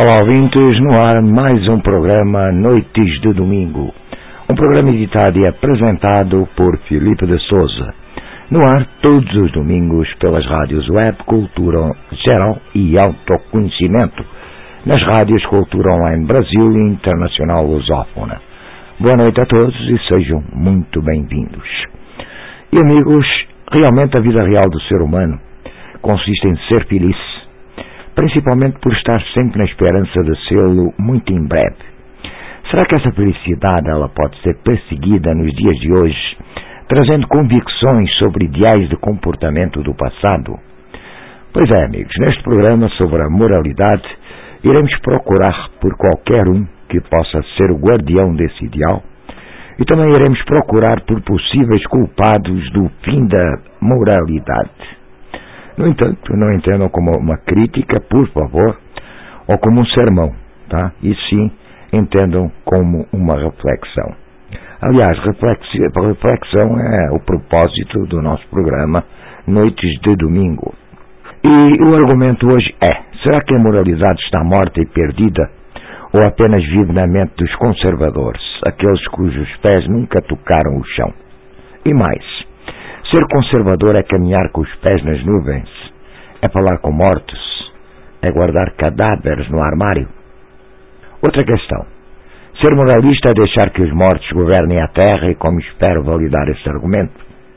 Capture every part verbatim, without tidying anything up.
Olá, ouvintes, no ar mais um programa Noites de Domingo. Um programa editado e apresentado por Filipe de Souza. No ar todos os domingos pelas rádios Web, Cultura Geral e Autoconhecimento. Nas rádios Cultura Online Brasil e Internacional Lusófona. Boa noite a todos e sejam muito bem-vindos. E amigos, realmente a vida real do ser humano consiste em ser feliz, principalmente por estar sempre na esperança de sê-lo muito em breve. Será que essa felicidade ela pode ser perseguida nos dias de hoje, trazendo convicções sobre ideais de comportamento do passado? Pois é, amigos, neste programa sobre a moralidade, iremos procurar por qualquer um que possa ser o guardião desse ideal, e também iremos procurar por possíveis culpados do fim da moralidade. No entanto, não entendam como uma crítica, por favor, ou como um sermão, tá? E sim, entendam como uma reflexão. Aliás, reflexão é o propósito do nosso programa Noites de Domingo. E o argumento hoje é: será que a moralidade está morta e perdida? Ou apenas vive na mente dos conservadores, aqueles cujos pés nunca tocaram o chão? E mais, ser conservador é caminhar com os pés nas nuvens? É falar com mortos? É guardar cadáveres no armário? Outra questão. Ser moralista é deixar que os mortos governem a terra? E como espero validar esse argumento?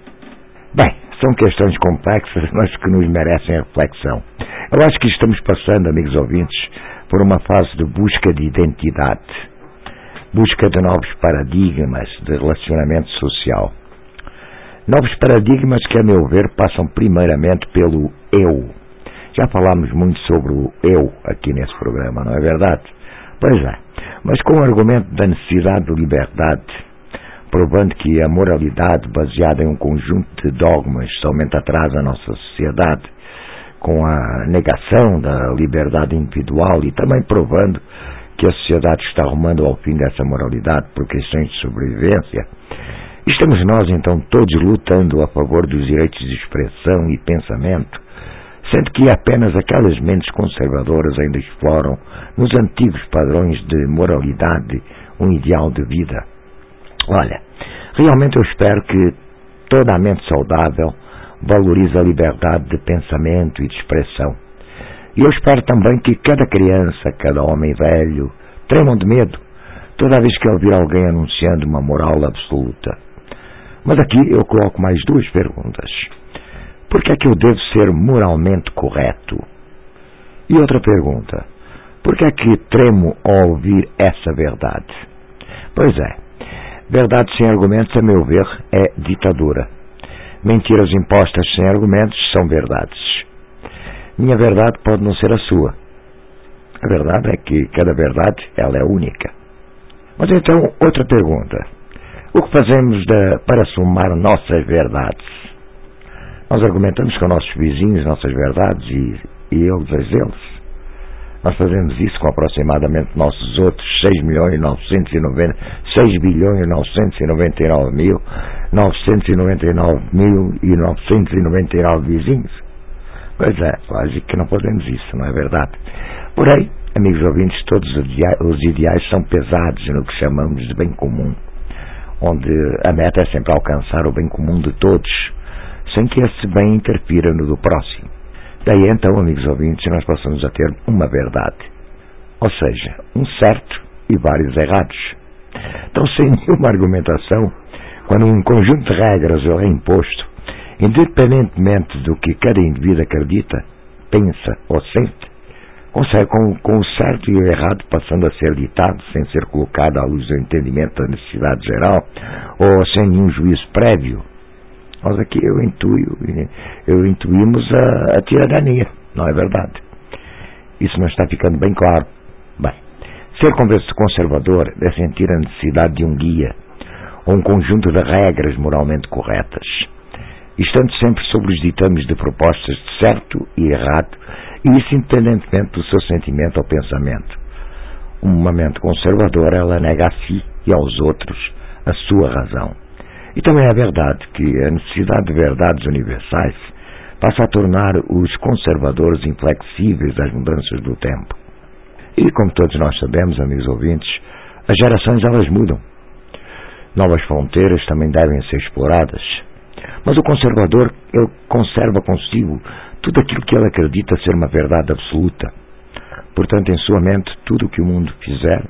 Bem, são questões complexas, mas que nos merecem reflexão. Eu acho que estamos passando, amigos ouvintes, por uma fase de busca de identidade, busca de novos paradigmas de relacionamento social. Novos paradigmas que, a meu ver, passam primeiramente pelo eu. Já falámos muito sobre o eu aqui nesse programa, não é verdade? Pois é, mas com o argumento da necessidade de liberdade, provando que a moralidade baseada em um conjunto de dogmas somente atrasa a nossa sociedade, com a negação da liberdade individual e também provando que a sociedade está arrumando ao fim dessa moralidade por questões de sobrevivência. Estamos nós, então, todos lutando a favor dos direitos de expressão e pensamento, sendo que apenas aquelas mentes conservadoras ainda exploram, nos antigos padrões de moralidade, um ideal de vida. Olha, realmente eu espero que toda a mente saudável valorize a liberdade de pensamento e de expressão. E eu espero também que cada criança, cada homem velho, tremam de medo toda vez que ouvir alguém anunciando uma moral absoluta. Mas aqui eu coloco mais duas perguntas. Por que é que eu devo ser moralmente correto? E outra pergunta. Por que é que tremo ao ouvir essa verdade? Pois é, verdade sem argumentos, a meu ver, é ditadura. Mentiras impostas sem argumentos são verdades. Minha verdade pode não ser a sua. A verdade é que cada verdade, ela é única. Mas então, outra pergunta. O que fazemos de, para somar nossas verdades? Nós argumentamos com nossos vizinhos nossas verdades e, e eles as deles. Nós fazemos isso com aproximadamente nossos outros seis bilhões novecentos e noventa e nove mil novecentos e noventa e nove mil e novecentos e noventa e nove vizinhos. Pois é, lógico que não fazemos isso, não é verdade? Porém, amigos ouvintes, todos os ideais são pesados no que chamamos de bem comum, onde a meta é sempre alcançar o bem comum de todos, sem que esse bem interfira no do próximo. Daí então, amigos ouvintes, nós passamos a ter uma verdade, ou seja, um certo e vários errados. Então, sem nenhuma argumentação, quando um conjunto de regras é imposto, independentemente do que cada indivíduo acredita, pensa ou sente, consegue com, com o certo e o errado passando a ser ditado sem ser colocado à luz do entendimento da necessidade geral ou sem nenhum juízo prévio. Nós aqui eu intuio, eu intuímos a, a tirania, não é verdade? Isso não está ficando bem claro. Bem, ser conservador é sentir a necessidade de um guia, ou um conjunto de regras moralmente corretas, estando sempre sobre os ditames de propostas de certo e errado, e isso independentemente do seu sentimento ou pensamento. Uma mente conservadora, ela nega a si e aos outros a sua razão. E também é verdade que a necessidade de verdades universais passa a tornar os conservadores inflexíveis às mudanças do tempo. E como todos nós sabemos, amigos ouvintes, as gerações elas mudam. Novas fronteiras também devem ser exploradas. Mas o conservador, ele conserva consigo tudo aquilo que ele acredita ser uma verdade absoluta. Portanto, em sua mente, tudo o que o mundo fizer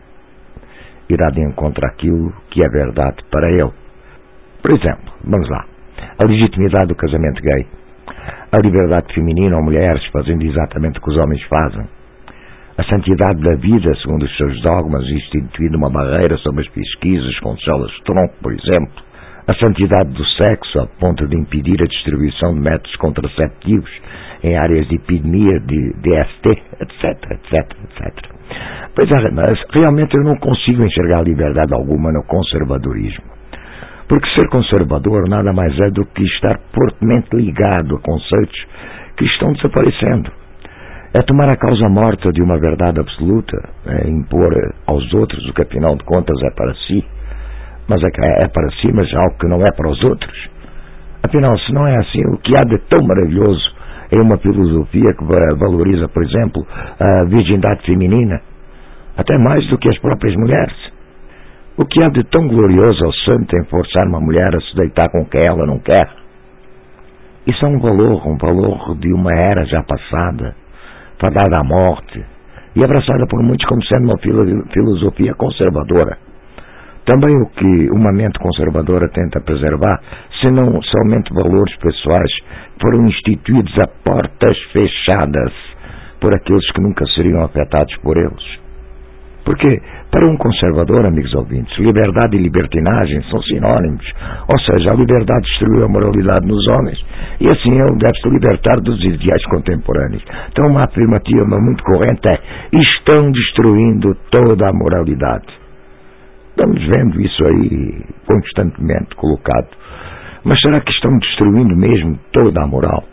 irá de encontro àquilo que é verdade para ele. Por exemplo, vamos lá, a legitimidade do casamento gay, a liberdade feminina ou mulheres fazendo exatamente o que os homens fazem, a santidade da vida segundo os seus dogmas, instituindo uma barreira sobre as pesquisas com células de tronco, por exemplo, a santidade do sexo a ponto de impedir a distribuição de métodos contraceptivos em áreas de epidemia, de D S T, etc, etc, etcétera. Pois é, mas realmente eu não consigo enxergar liberdade alguma no conservadorismo. Porque ser conservador nada mais é do que estar fortemente ligado a conceitos que estão desaparecendo. É tomar a causa morta de uma verdade absoluta, é impor aos outros o que afinal de contas é para si, mas é, é para si, mas algo que não é para os outros. Afinal, se não é assim, o que há de tão maravilhoso em uma filosofia que valoriza, por exemplo, a virgindade feminina, até mais do que as próprias mulheres? O que há de tão glorioso ao santo em forçar uma mulher a se deitar com quem ela não quer? Isso é um valor, um valor de uma era já passada, fadada à morte, e abraçada por muitos como sendo uma filosofia conservadora. Também o que uma mente conservadora tenta preservar, senão somente valores pessoais, foram instituídos a portas fechadas por aqueles que nunca seriam afetados por eles. Porque, para um conservador, amigos ouvintes, liberdade e libertinagem são sinónimos. Ou seja, a liberdade destruiu a moralidade nos homens e assim ele deve se libertar dos ideais contemporâneos. Então uma afirmativa muito corrente é: estão destruindo toda a moralidade. Estamos vendo isso aí constantemente colocado. Mas será que estão destruindo mesmo toda a moral?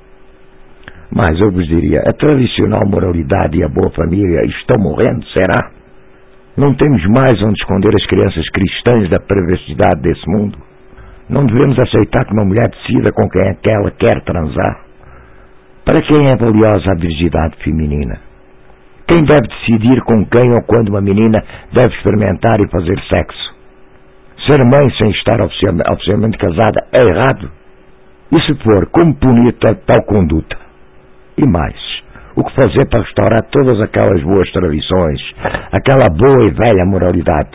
Mas eu vos diria, a tradicional moralidade e a boa família estão morrendo, será? Não temos mais onde esconder as crianças cristãs da perversidade desse mundo? Não devemos aceitar que uma mulher decida com quem é que ela quer transar? Para quem é valiosa a virgindade feminina? Quem deve decidir com quem ou quando uma menina deve experimentar e fazer sexo? Ser mãe sem estar oficialmente, oficialmente casada é errado? E se for, como punir tal, tal conduta? E mais, o que fazer para restaurar todas aquelas boas tradições, aquela boa e velha moralidade?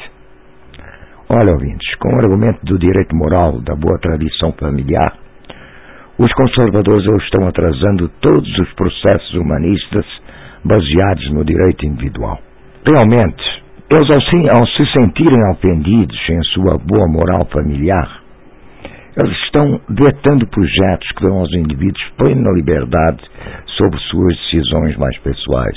Olha, ouvintes, com o argumento do direito moral, da boa tradição familiar, os conservadores eles estão atrasando todos os processos humanistas baseados no direito individual. Realmente, eles ao se, ao se sentirem ofendidos em sua boa moral familiar, eles estão vetando projetos que dão aos indivíduos plena liberdade sobre suas decisões mais pessoais.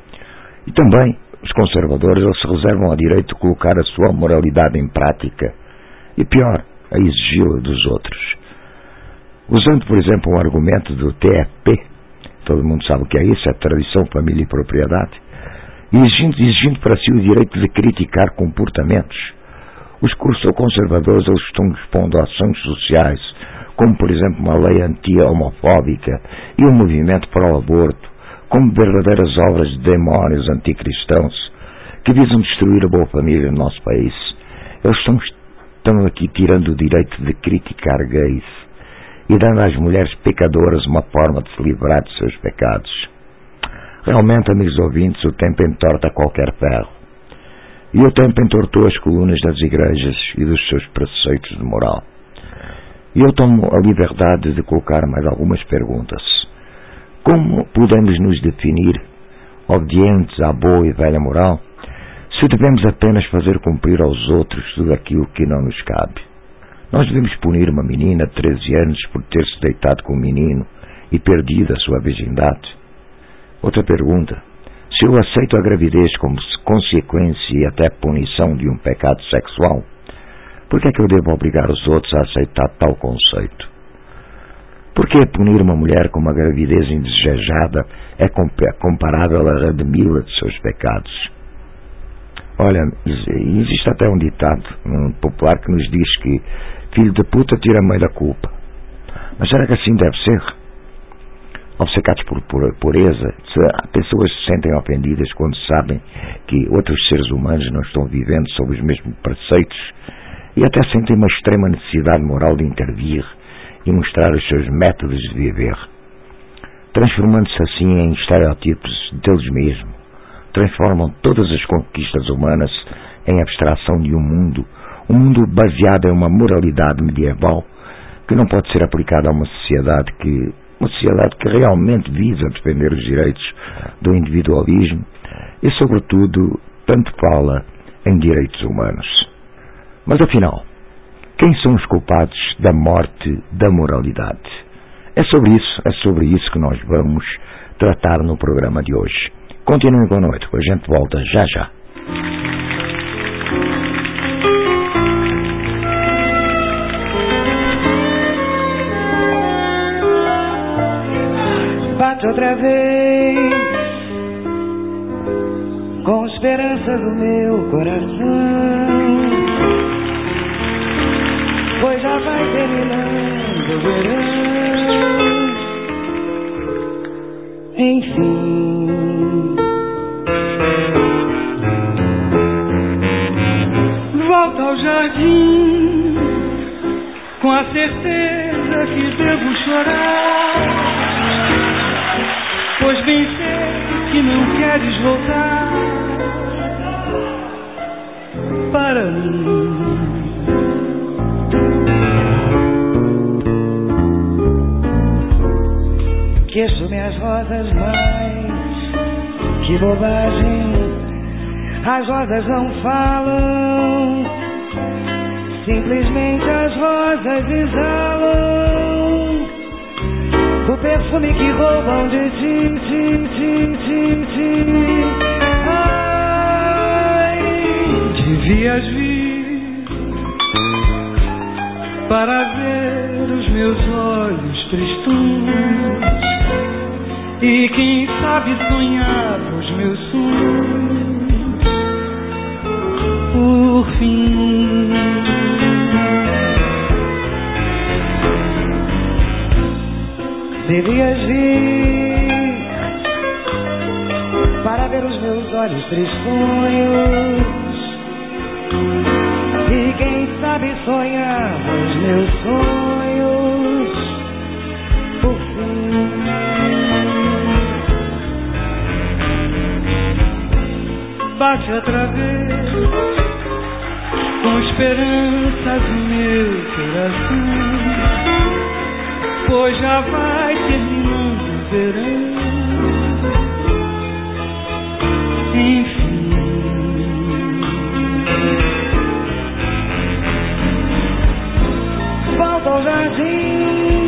E também, os conservadores eles se reservam ao direito de colocar a sua moralidade em prática e, pior, a exigi-la dos outros. Usando, por exemplo, um argumento do T F P, todo mundo sabe o que é isso, é tradição, família e propriedade, e exigindo, exigindo para si o direito de criticar comportamentos. Os conservadores eles estão expondo ações sociais, como por exemplo uma lei anti-homofóbica e um movimento para o aborto, como verdadeiras obras de demónios anticristãos que visam destruir a boa família no nosso país. Eles estão, estão aqui tirando o direito de criticar gays e dando às mulheres pecadoras uma forma de se livrar de seus pecados. Realmente, amigos ouvintes, o tempo entorta qualquer ferro. E o tempo entortou as colunas das igrejas e dos seus preceitos de moral. E eu tomo a liberdade de colocar mais algumas perguntas. Como podemos nos definir obedientes à boa e velha moral se devemos apenas fazer cumprir aos outros tudo aquilo que não nos cabe? Nós devemos punir uma menina de treze anos por ter se deitado com um menino e perdido a sua virgindade? Outra pergunta. Se eu aceito a gravidez como consequência e até punição de um pecado sexual, por que é que eu devo obrigar os outros a aceitar tal conceito? Por que punir uma mulher com uma gravidez indesejada é comparável a redimi-la de seus pecados? Olha, existe até um ditado um popular que nos diz que filho de puta tira a mãe da culpa. Mas será que assim deve ser? obcecados por, por pureza, se, pessoas se sentem ofendidas quando sabem que outros seres humanos não estão vivendo sob os mesmos preceitos e até sentem uma extrema necessidade moral de intervir e mostrar os seus métodos de viver, transformando-se assim em estereótipos deles mesmos. Transformam todas as conquistas humanas em abstração de um mundo, um mundo baseado em uma moralidade medieval que não pode ser aplicada a uma sociedade que, uma sociedade que realmente visa defender os direitos do individualismo e, sobretudo, tanto fala em direitos humanos. Mas, afinal, quem são os culpados da morte da moralidade? É sobre isso, é sobre isso que nós vamos tratar no programa de hoje. Continuem conosco, a gente volta já já. Bate outra vez com esperança do meu coração, pois já vai terminando o verão. Enfim, volta ao jardim com a certeza que devo chorar, pois bem sei que não queres voltar para mim. Queixo-me as rosas, mas que bobagem, as rosas não falam, simplesmente as rosas exalam o perfume que roubam de ti, ti, ti, ti, ti. Ai, devias vir para ver os meus olhos tristonhos e quem sabe sonhar os meus sonhos por fim. Devias vir para ver os meus olhos tristonhos e quem sabe sonhar os meus sonhos por fim. Bate outra vez com esperanças no meu coração, pois já vai terminando o verão. Enfim, volta ao jardim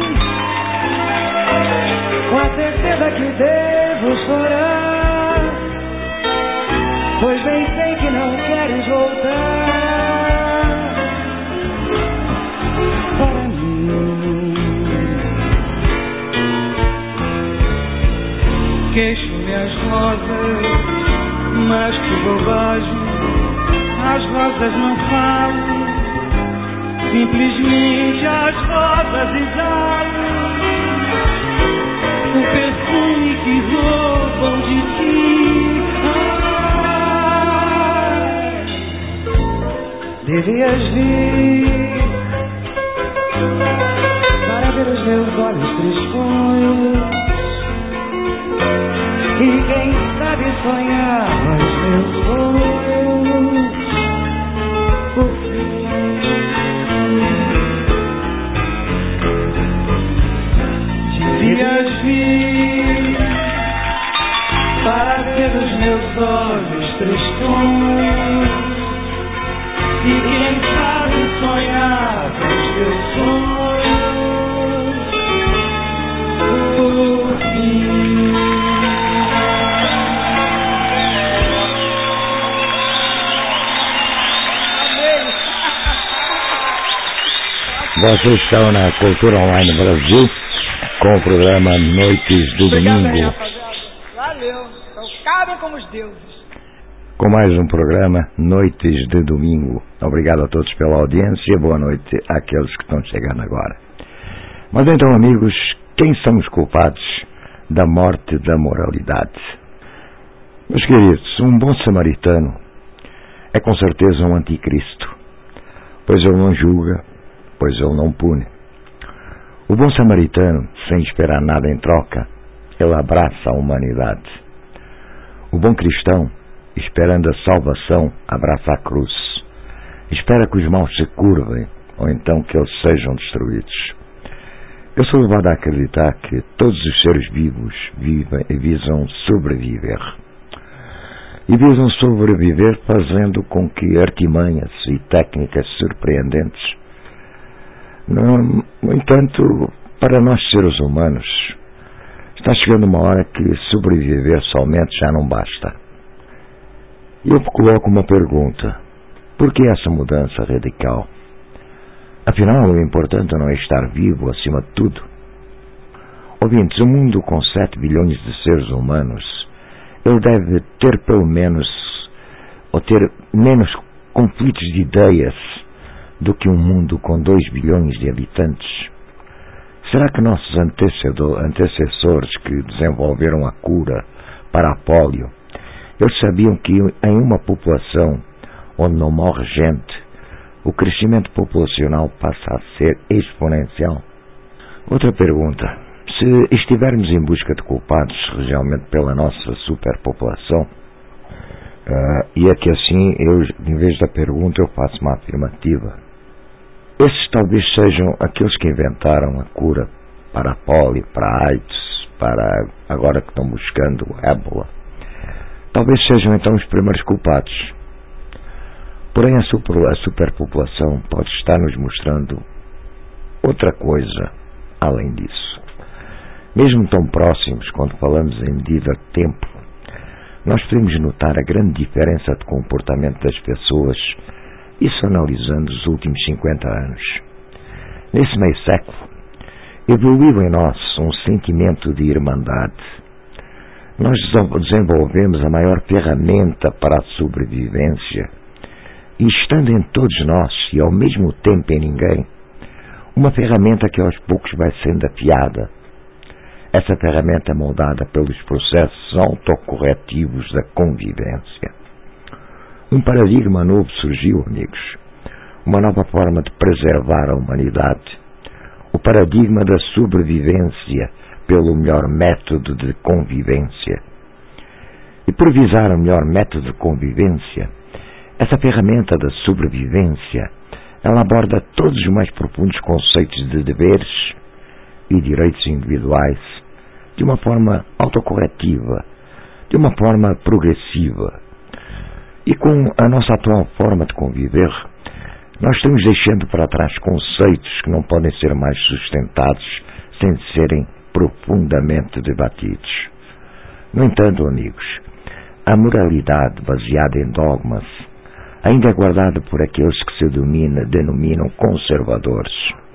com a certeza que devo chorar, pois bem sei que não queres voltar para mim. Queixo-me as rosas, mas que bobagem, as rosas não falam, simplesmente as rosas exalam o perfume que roubam de ti. Ai, devias vir para ver os meus olhos tristonhos e quem sabe sonhar os meus sonhos por fim. Devias vir para ver os meus olhos tristonhos e quem sabe sonhar os meus sonhos por fim. Vocês estão na Cultura Online Brasil com o programa Noites do Domingo. Valeu. Então, cabem como os deuses. Com mais um programa Noites de Domingo. Obrigado a todos pela audiência. Boa noite àqueles que estão chegando agora. Mas então, amigos, quem são os culpados da morte da moralidade. Meus queridos, um bom samaritano é com certeza um anticristo, pois ele não julga, pois ele não pune. O bom samaritano, sem esperar nada em troca, ele abraça a humanidade. O bom cristão, esperando a salvação, abraça a cruz. Espera que os maus se curvem, ou então que eles sejam destruídos. Eu sou levado a acreditar que todos os seres vivos vivem, visam sobreviver. E visam sobreviver fazendo com que artimanhas e técnicas surpreendentes. No, no entanto, para nós seres humanos, está chegando uma hora que sobreviver somente já não basta. E eu coloco uma pergunta: por que essa mudança radical? Afinal, o importante não é estar vivo acima de tudo. Ouvintes, o mundo com sete bilhões de seres humanos, ele deve ter pelo menos, ou ter menos conflitos de ideias do que um mundo com dois bilhões de habitantes. Será que nossos antecessores que desenvolveram a cura para a pólio, eles sabiam que em uma população onde não morre gente, o crescimento populacional passa a ser exponencial? Outra pergunta: se estivermos em busca de culpados realmente pela nossa superpopulação, uh, e é que assim, eu, em vez da pergunta, eu faço uma afirmativa. Esses talvez sejam aqueles que inventaram a cura para a polio, para a AIDS, para agora que estão buscando o ébola. Talvez sejam então os primeiros culpados. Porém, a, super, a superpopulação pode estar nos mostrando outra coisa além disso. Mesmo tão próximos, quando falamos em medida de tempo, nós podemos notar a grande diferença de comportamento das pessoas, isso analisando os últimos cinquenta anos. Nesse meio século, evoluiu em nós um sentimento de irmandade. Nós desenvolvemos a maior ferramenta para a sobrevivência, e estando em todos nós e ao mesmo tempo em ninguém, uma ferramenta que aos poucos vai sendo afiada. Essa ferramenta é moldada pelos processos autocorretivos da convivência. Um paradigma novo surgiu, amigos. Uma nova forma de preservar a humanidade. O paradigma da sobrevivência pelo melhor método de convivência. E por visar o melhor método de convivência, essa ferramenta da sobrevivência, ela aborda todos os mais profundos conceitos de deveres e direitos individuais de uma forma autocorretiva, de uma forma progressiva. E com a nossa atual forma de conviver, nós estamos deixando para trás conceitos que não podem ser mais sustentados sem serem profundamente debatidos. No entanto, amigos, a moralidade baseada em dogmas ainda é guardada por aqueles que se domina, denominam conservadores.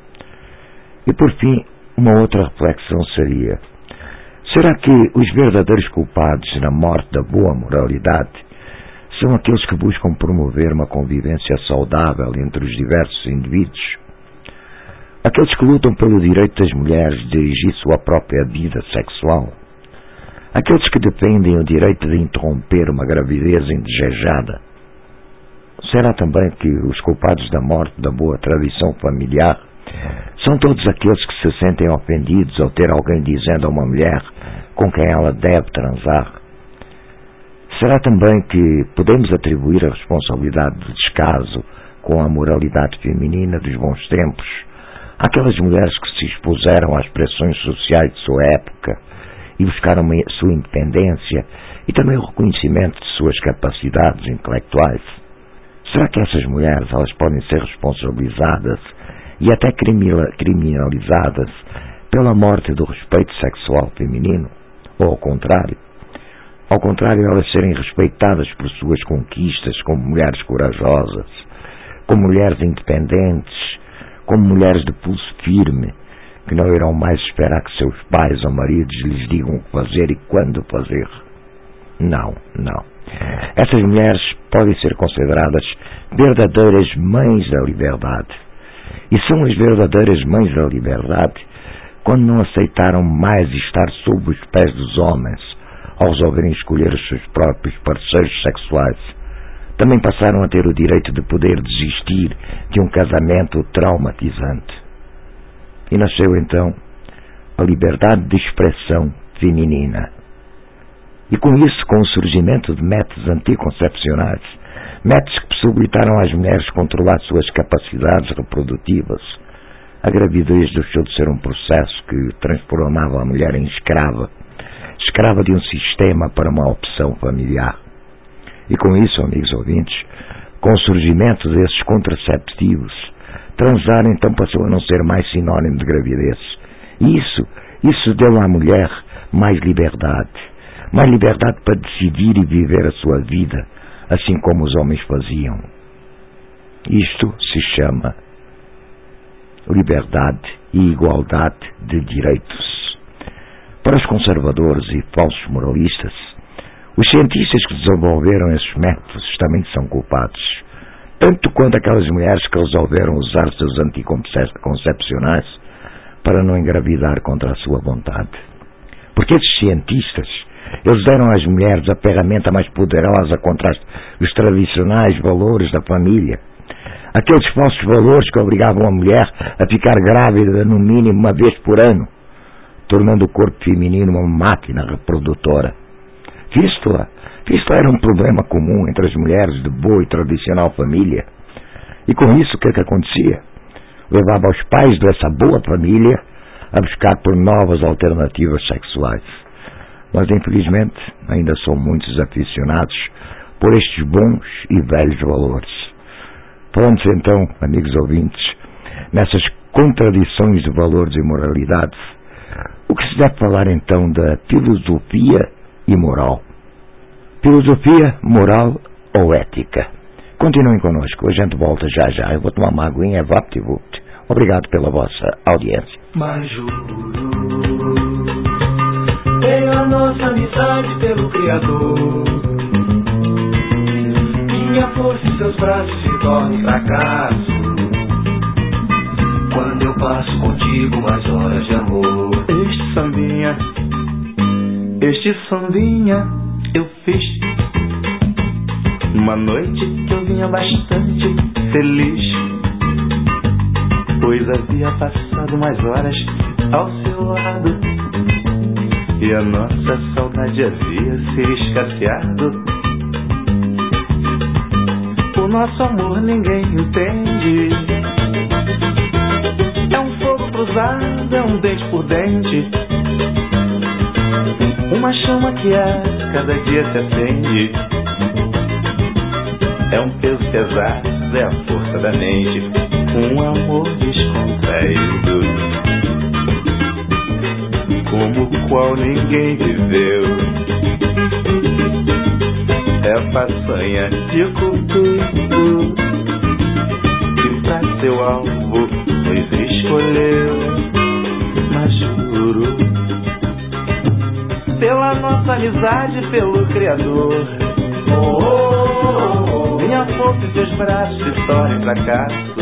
E por fim, uma outra reflexão seria: será que os verdadeiros culpados na morte da boa moralidade são aqueles que buscam promover uma convivência saudável entre os diversos indivíduos? Aqueles que lutam pelo direito das mulheres de dirigir sua própria vida sexual? Aqueles que defendem o direito de interromper uma gravidez indesejada? Será também que os culpados da morte da boa tradição familiar são todos aqueles que se sentem ofendidos ao ter alguém dizendo a uma mulher com quem ela deve transar? Será também que podemos atribuir a responsabilidade do descaso com a moralidade feminina dos bons tempos àquelas mulheres que se expuseram às pressões sociais de sua época e buscaram a sua independência e também o reconhecimento de suas capacidades intelectuais? Será que essas mulheres elas podem ser responsabilizadas e até criminalizadas pela morte do respeito sexual feminino? Ou ao contrário? Ao contrário, elas serem respeitadas por suas conquistas como mulheres corajosas, como mulheres independentes, como mulheres de pulso firme, que não irão mais esperar que seus pais ou maridos lhes digam o que fazer e quando fazer. Não, não. Essas mulheres podem ser consideradas verdadeiras mães da liberdade. E são as verdadeiras mães da liberdade quando não aceitaram mais estar sob os pés dos homens, ao resolverem escolher os seus próprios parceiros sexuais, também passaram a ter o direito de poder desistir de um casamento traumatizante. E nasceu então a liberdade de expressão feminina. E com isso, com o surgimento de métodos anticoncepcionais, métodos que possibilitaram às mulheres controlar suas capacidades reprodutivas, a gravidez deixou de ser um processo que transformava a mulher em escrava, escrava de um sistema para uma opção familiar. E com isso, amigos ouvintes, com o surgimento desses contraceptivos, transar então passou a não ser mais sinónimo de gravidez. E isso, isso deu à mulher mais liberdade, mais liberdade para decidir e viver a sua vida, assim como os homens faziam. Isto se chama liberdade e igualdade de direitos. Para os conservadores e falsos moralistas, os cientistas que desenvolveram esses métodos também são culpados, tanto quanto aquelas mulheres que resolveram usar seus anticoncepcionais para não engravidar contra a sua vontade. Porque esses cientistas, eles deram às mulheres a ferramenta mais poderosa contra os tradicionais valores da família, aqueles falsos valores que obrigavam a mulher a ficar grávida no mínimo uma vez por ano, tornando o corpo feminino uma máquina reprodutora. Fístula, fístula era um problema comum entre as mulheres de boa e tradicional família. E com isso o que é que acontecia? Levava os pais dessa boa família a buscar por novas alternativas sexuais. Mas infelizmente ainda são muitos aficionados por estes bons e velhos valores. Falando-se então, amigos ouvintes, nessas contradições de valores e moralidades, o que se deve falar então da filosofia e moral? Filosofia, moral ou ética? Continuem connosco, a gente volta já já. Eu vou tomar uma aguinha, VaptVupt. Obrigado pela vossa audiência. Mas juro, pela nossa amizade pelo Criador, minha força em seus braços se torna fracasso quando eu passo contigo mais horas de amor. Este sambinha, este sambinha eu fiz uma noite que eu vinha bastante feliz, pois havia passado mais horas ao seu lado e a nossa saudade havia se escasseado. O nosso amor ninguém entende, é um fogo cruzado, é um dente por dente, uma chama que a cada dia se acende. É um peso pesado, é a força da mente, um amor descontraído, como o qual ninguém viveu. É façanha de cupido que pra seu alvo nos escolheu. Mas juro, pela nossa amizade pelo Criador, oh, oh, oh, minha força e seus braços se tornem fracasso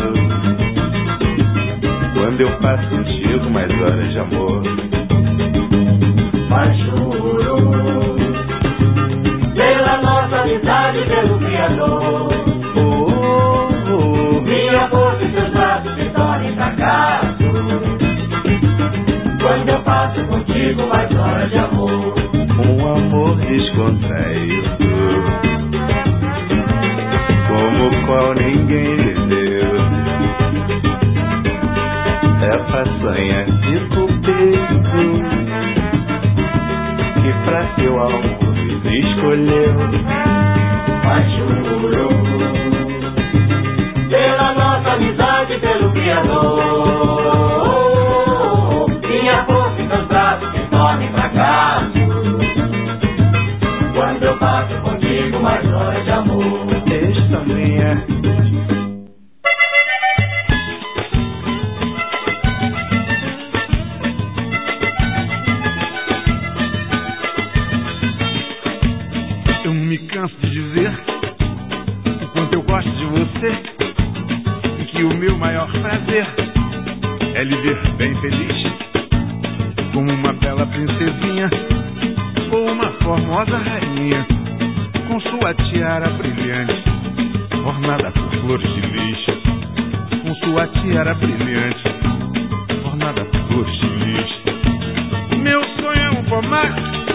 quando eu passo contigo mais horas de amor. Mas juro, pela nossa amizade pelo Criador, oh, oh, oh, minha força e seus braços se tornem fracasso quando eu passo contigo mais horas de amor. Um amor descontraído, como o qual ninguém viveu. É a façanha de cupido que pra seu alvo nos escolheu. Mas juro, pela nossa amizade pelo Criador, minha força e seus braços se tornem fracasso quando eu passo contigo mais horas de amor. Esta minha eu me canso de dizer o quanto eu gosto de você e que o meu maior prazer é lhe ver bem feliz como uma bela princesinha ou uma formosa rainha, com sua tiara brilhante, ornada por flores de lis, com sua tiara brilhante, ornada por flores de lis. Meu sonho é um pomar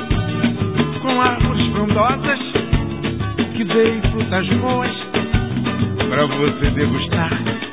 com árvores frondosas que deem frutas boas pra você degustar,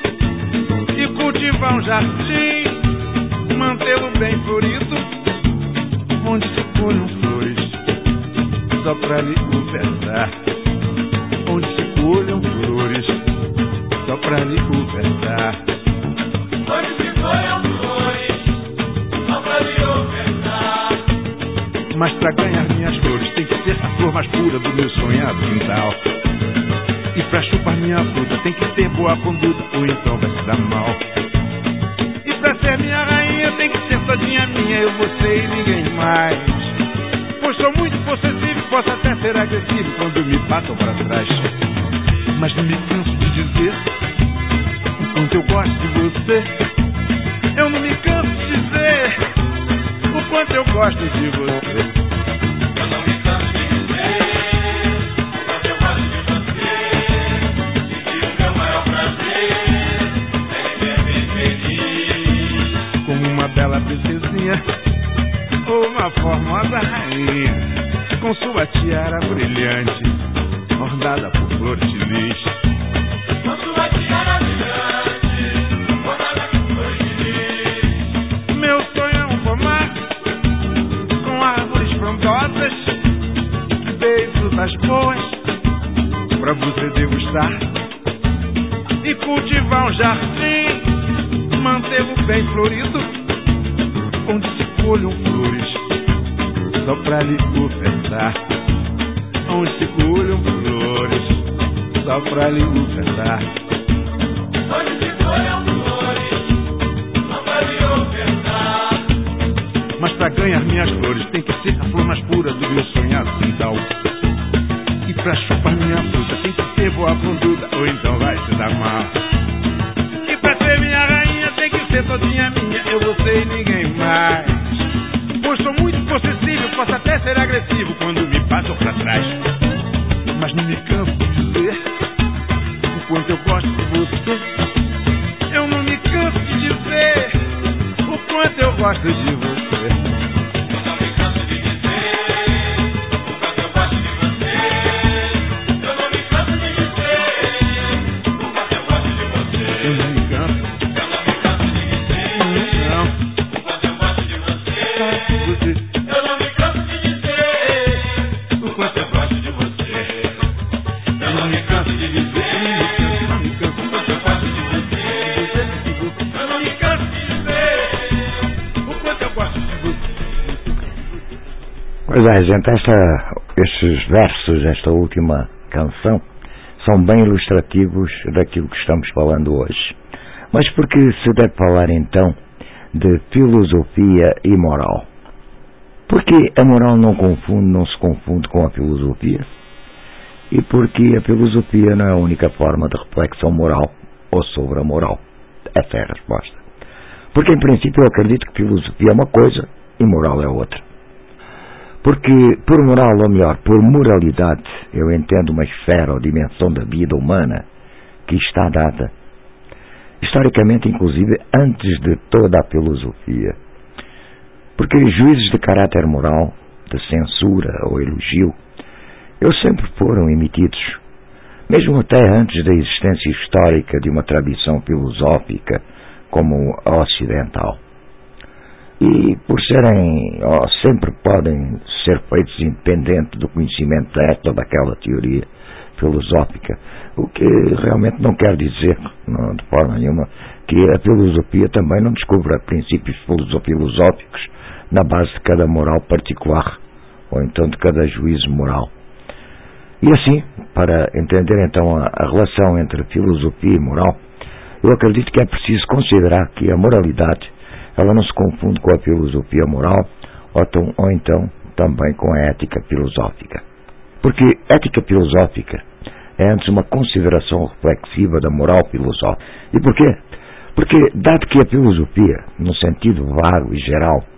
e cultivar um jardim, mantê-lo bem florido, onde se colham flores só pra lhe ofertar, onde se colham flores só pra lhe ofertar, onde se colham flores só pra lhe ofertar. Mas pra ganhar minhas flores tem que ser a flor mais pura do meu sonhado quintal, e pra chupar minha fruta tem que ter boa conduta, ou então vai se dar mal. E pra ser minha rainha tem que ser todinha minha, eu, você e ninguém mais. Pois sou muito possessivo, posso até ser agressivo quando me passam pra trás. Mas não me canso de dizer o quanto eu gosto de você. Eu não me canso de dizer o quanto eu gosto de você. Eu não me canso de dizer o quanto eu gosto de você. E que o meu maior prazer é viver bem feliz. Como uma bela princesinha ou uma formosa rainha, com sua tiara brilhante, ornada por flores de lis, com sua tiara brilhante, ornada por flores de lis. meu sonho é um pomar com árvores frondosas que deem frutas boas pra você degustar, e cultivar um jardim, mantê-lo bem florido, onde se colham flores só pra lhe ofertar, onde se colham flores só pra lhe ofertar, onde se colham flores só pra lhe ofertar. mas pra ganhar minhas flores tem que ser a flor mais pura do meu sonhado quintal, e pra chupar minha fruta tem que ter boa conduta, ou então vai se dar mal. E pra ser minha rainha tem que ser todinha minha, eu, você e ninguém mais. Pois sou muito possessivo, posso até ser agressivo quando me passam pra trás. Mas não me canso de dizer o quanto eu gosto de você. Eu não me canso de dizer o quanto eu gosto de você. Eu não me canso de dizer o quanto eu gosto de você. Eu não me canso de dizer o quanto eu gosto de você. Eu não me canso. Eu não me canso de dizer Não. o quanto eu gosto de você. Você. Eu não me canso de dizer o quanto eu gosto de você. Eu não me canso de dizer Não me canso. o quanto eu gosto de você. Eu não me canso de dizer O quanto eu gosto de você. Pois é, gente, esta, estes versos, esta última canção, são bem ilustrativos daquilo que estamos falando hoje. Mas por que se deve falar então de filosofia e moral? Porque a moral não confunde, não se confunde com a filosofia? E porque a filosofia não é a única forma de reflexão moral ou sobre a moral? Essa é a resposta. Porque, em princípio, eu acredito que filosofia é uma coisa e moral é outra. Porque, por moral, ou melhor, por moralidade, eu entendo uma esfera ou dimensão da vida humana que está dada, historicamente, inclusive, antes de toda a filosofia. Porque juízos de caráter moral, de censura ou elogio, eles sempre foram emitidos, mesmo até antes da existência histórica de uma tradição filosófica como a ocidental. E por serem, ó, sempre podem ser feitos independente do conhecimento desta ou daquela teoria filosófica, o que realmente não quer dizer, não, de forma nenhuma, que a filosofia também não descubra princípios filosóficos na base de cada moral particular, ou então de cada juízo moral. E assim, para entender então a, a relação entre filosofia e moral, eu acredito que é preciso considerar que a moralidade, ela não se confunde com a filosofia moral, ou, tão, ou então também com a ética filosófica. Porque ética filosófica é antes uma consideração reflexiva da moral filosófica. E porquê? Porque, dado que a filosofia, no sentido vago e geral,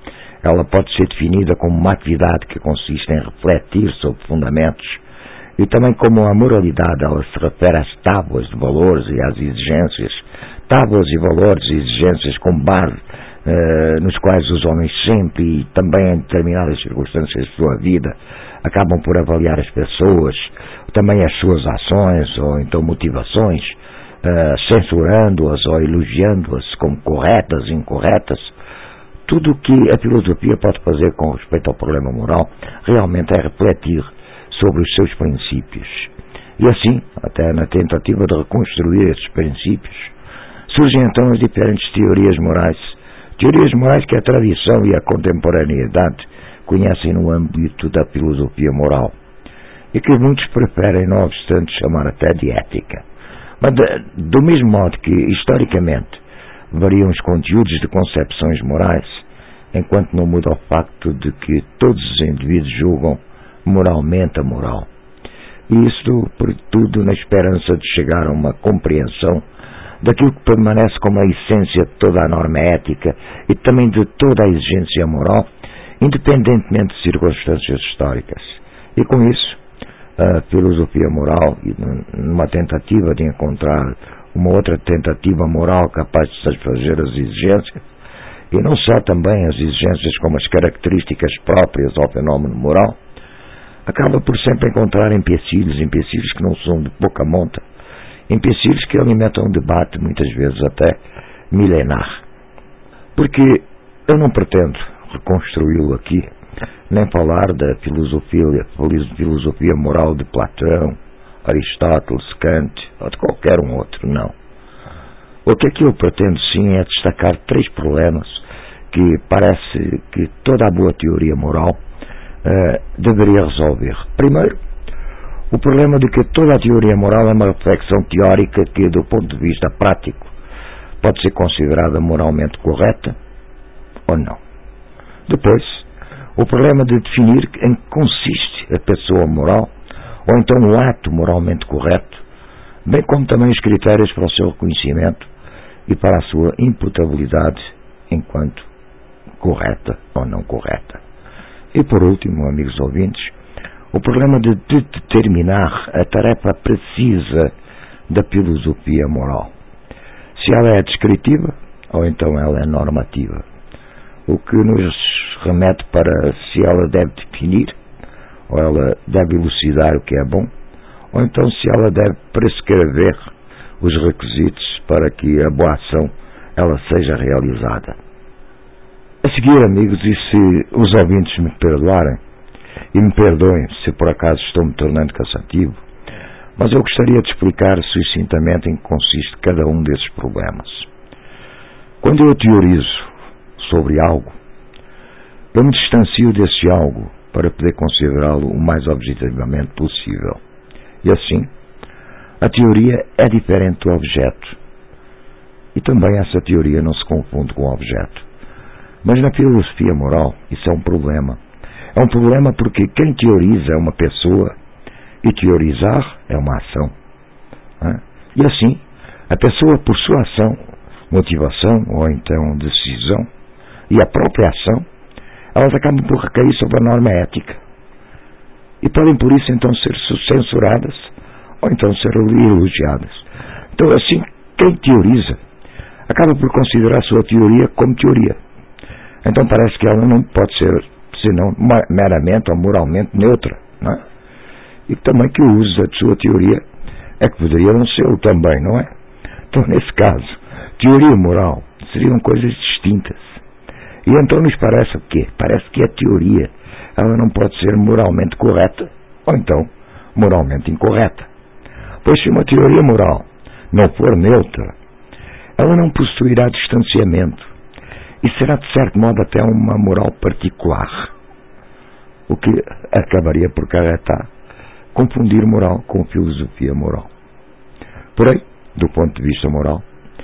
ela pode ser definida como uma atividade que consiste em refletir sobre fundamentos, e também como a moralidade, ela se refere às tábuas de valores e às exigências, tábuas e valores e exigências com base eh, nos quais os homens sempre e também em determinadas circunstâncias de sua vida acabam por avaliar as pessoas, também as suas ações ou então motivações, uh, censurando-as ou elogiando-as como corretas, incorretas. Tudo o que a filosofia pode fazer com respeito ao problema moral realmente é refletir sobre os seus princípios. E assim, até na tentativa de reconstruir esses princípios, surgem então as diferentes teorias morais, teorias morais que a tradição e a contemporaneidade conhecem no âmbito da filosofia moral, e que muitos preferem, não obstante, chamar até de ética. Mas, de, do mesmo modo que, historicamente, variam os conteúdos de concepções morais, enquanto não muda o facto de que todos os indivíduos julgam moralmente a moral. E isto, por tudo, na esperança de chegar a uma compreensão daquilo que permanece como a essência de toda a norma ética e também de toda a exigência moral, independentemente de circunstâncias históricas. E com isso, a filosofia moral, numa tentativa de encontrar uma outra tentativa moral capaz de satisfazer as exigências, e não só também as exigências como as características próprias ao fenómeno moral, acaba por sempre encontrar empecilhos, empecilhos que não são de pouca monta, empecilhos que alimentam um debate, muitas vezes até milenar. Porque eu não pretendo reconstruí-lo aqui, nem falar da filosofia, filosofia moral de Platão, Aristóteles, Kant ou de qualquer um outro, não. O que aqui eu pretendo sim é destacar três problemas que parece que toda a boa teoria moral uh, deveria resolver. Primeiro, o problema de que toda a teoria moral é uma reflexão teórica que, do ponto de vista prático, pode ser considerada moralmente correta ou não. Depois, o problema de definir em que consiste a pessoa moral, ou então o ato moralmente correto, bem como também os critérios para o seu reconhecimento e para a sua imputabilidade enquanto correta ou não correta. E por último, amigos ouvintes, o problema de determinar a tarefa precisa da filosofia moral. Se ela é descritiva ou então ela é normativa. O que nos remete para se ela deve definir, ou ela deve elucidar o que é bom, ou então se ela deve prescrever os requisitos para que a boa ação ela seja realizada. A seguir, amigos, e se os ouvintes me perdoarem, e me perdoem se por acaso estou me tornando cansativo, mas eu gostaria de explicar sucintamente em que consiste cada um desses problemas. Quando eu teorizo sobre algo, eu me distancio desse algo para poder considerá-lo o mais objetivamente possível. E assim, a teoria é diferente do objeto. E também essa teoria não se confunde com o objeto. Mas na filosofia moral, isso é um problema. É um problema porque quem teoriza é uma pessoa e teorizar é uma ação. Né? E assim, a pessoa, por sua ação, motivação ou então decisão, e a própria ação, elas acabam por recair sobre a norma ética. E podem por isso então ser censuradas ou então ser elogiadas. Então assim, quem teoriza acaba por considerar a sua teoria como teoria. Então parece que ela não pode ser senão meramente ou moralmente neutra. Não é? E também que o uso da sua teoria é que poderia não ser também, não é? Então nesse caso, teoria e moral seriam coisas distintas. E então nos parece o quê? Parece que a teoria ela não pode ser moralmente correta ou então moralmente incorreta. Pois se uma teoria moral não for neutra, ela não possuirá distanciamento e será de certo modo até uma moral particular, o que acabaria por acarretar confundir moral com filosofia moral. Porém, do ponto de vista moral,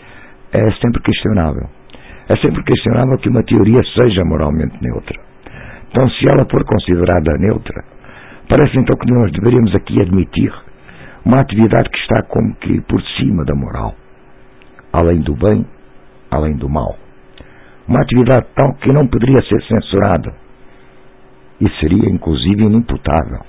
é sempre questionável. É sempre questionável que uma teoria seja moralmente neutra. Então, se ela for considerada neutra, parece então que nós deveríamos aqui admitir uma atividade que está como que por cima da moral, além do bem, além do mal. uma atividade tal que não poderia ser censurada e seria inclusive inimputável.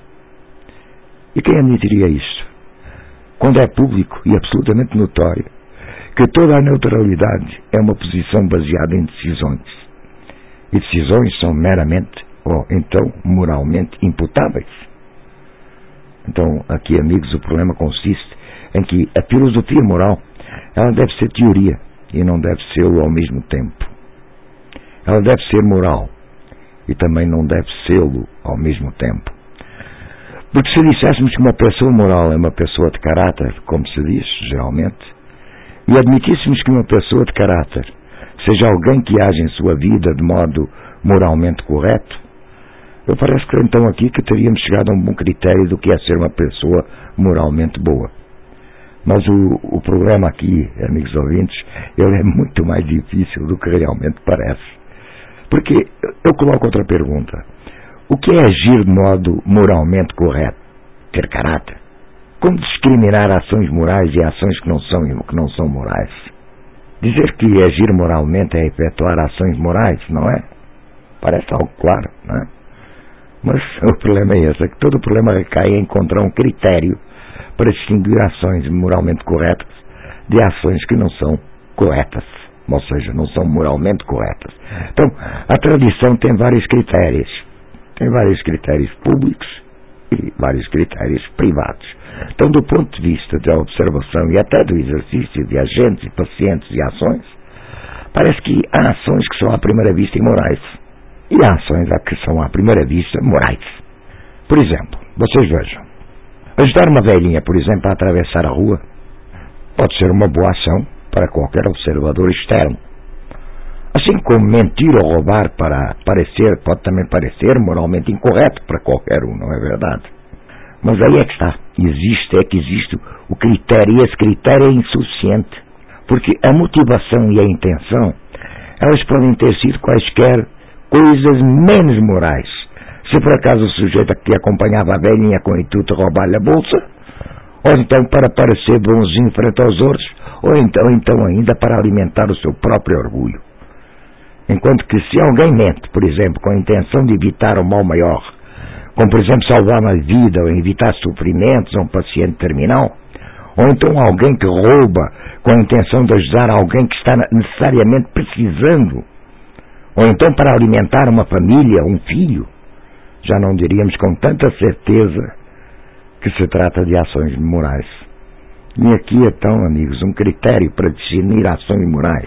E quem admitiria isto? Quando é público e absolutamente notório que toda a neutralidade é uma posição baseada em decisões, e decisões são meramente ou então moralmente imputáveis. Então, aqui, amigos, o problema consiste em que a filosofia moral, ela deve ser teoria e não deve ser ao mesmo tempo. Ela deve ser moral e também não deve ser-lo ao mesmo tempo. Porque se disséssemos que uma pessoa moral é uma pessoa de caráter, como se diz, geralmente, e admitíssemos que uma pessoa de caráter seja alguém que age em sua vida de modo moralmente correto, eu parece que então aqui que teríamos chegado a um bom critério do que é ser uma pessoa moralmente boa. Mas o, o problema aqui, amigos ouvintes, ele é muito mais difícil do que realmente parece. Porque eu coloco outra pergunta. O que é agir de modo moralmente correto? Ter caráter? Como discriminar ações morais e ações que não são, que não são morais? Dizer que agir moralmente é efetuar ações morais, não é? Parece algo claro, não é? Mas o problema é esse, é que todo o problema recai em encontrar um critério para distinguir ações moralmente corretas de ações que não são corretas, ou seja, não são moralmente corretas. Então, a tradição tem vários critérios, tem vários critérios públicos e vários critérios privados. Então, do ponto de vista da observação e até do exercício de agentes, pacientes e ações, parece que há ações que são à primeira vista imorais e há ações que são à primeira vista morais. Por exemplo, vocês vejam, ajudar uma velhinha, por exemplo, a atravessar a rua pode ser uma boa ação para qualquer observador externo. Assim como mentir ou roubar para parecer, pode também parecer moralmente incorreto para qualquer um, não é verdade? Mas aí é que está. Existe, é que existe o critério, e esse critério é insuficiente. Porque a motivação e a intenção, elas podem ter sido quaisquer coisas menos morais. Se por acaso o sujeito que acompanhava a velhinha com o intuito de roubar-lhe a bolsa, ou então para parecer bonzinho frente aos outros, ou então, então ainda para alimentar o seu próprio orgulho. Enquanto que se alguém mente, por exemplo, com a intenção de evitar o mal maior, como por exemplo salvar uma vida ou evitar sofrimentos a um paciente terminal, ou então alguém que rouba com a intenção de ajudar alguém que está necessariamente precisando, ou então para alimentar uma família, um filho, já não diríamos com tanta certeza que se trata de ações morais. E aqui então, amigos, um critério para discernir ações morais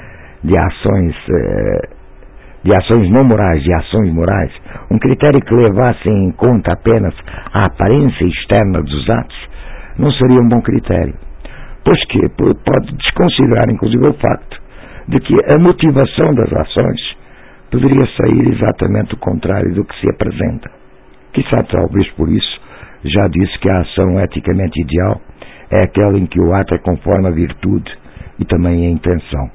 de ações eh, de ações não morais e ações morais, um critério que levasse em conta apenas a aparência externa dos atos, não seria um bom critério. Pois que pode desconsiderar inclusive o facto de que a motivação das ações poderia sair exatamente o contrário do que se apresenta. Quizá talvez por isso já disse que a ação eticamente ideal é aquela em que o ato é conforme a virtude e também a intenção.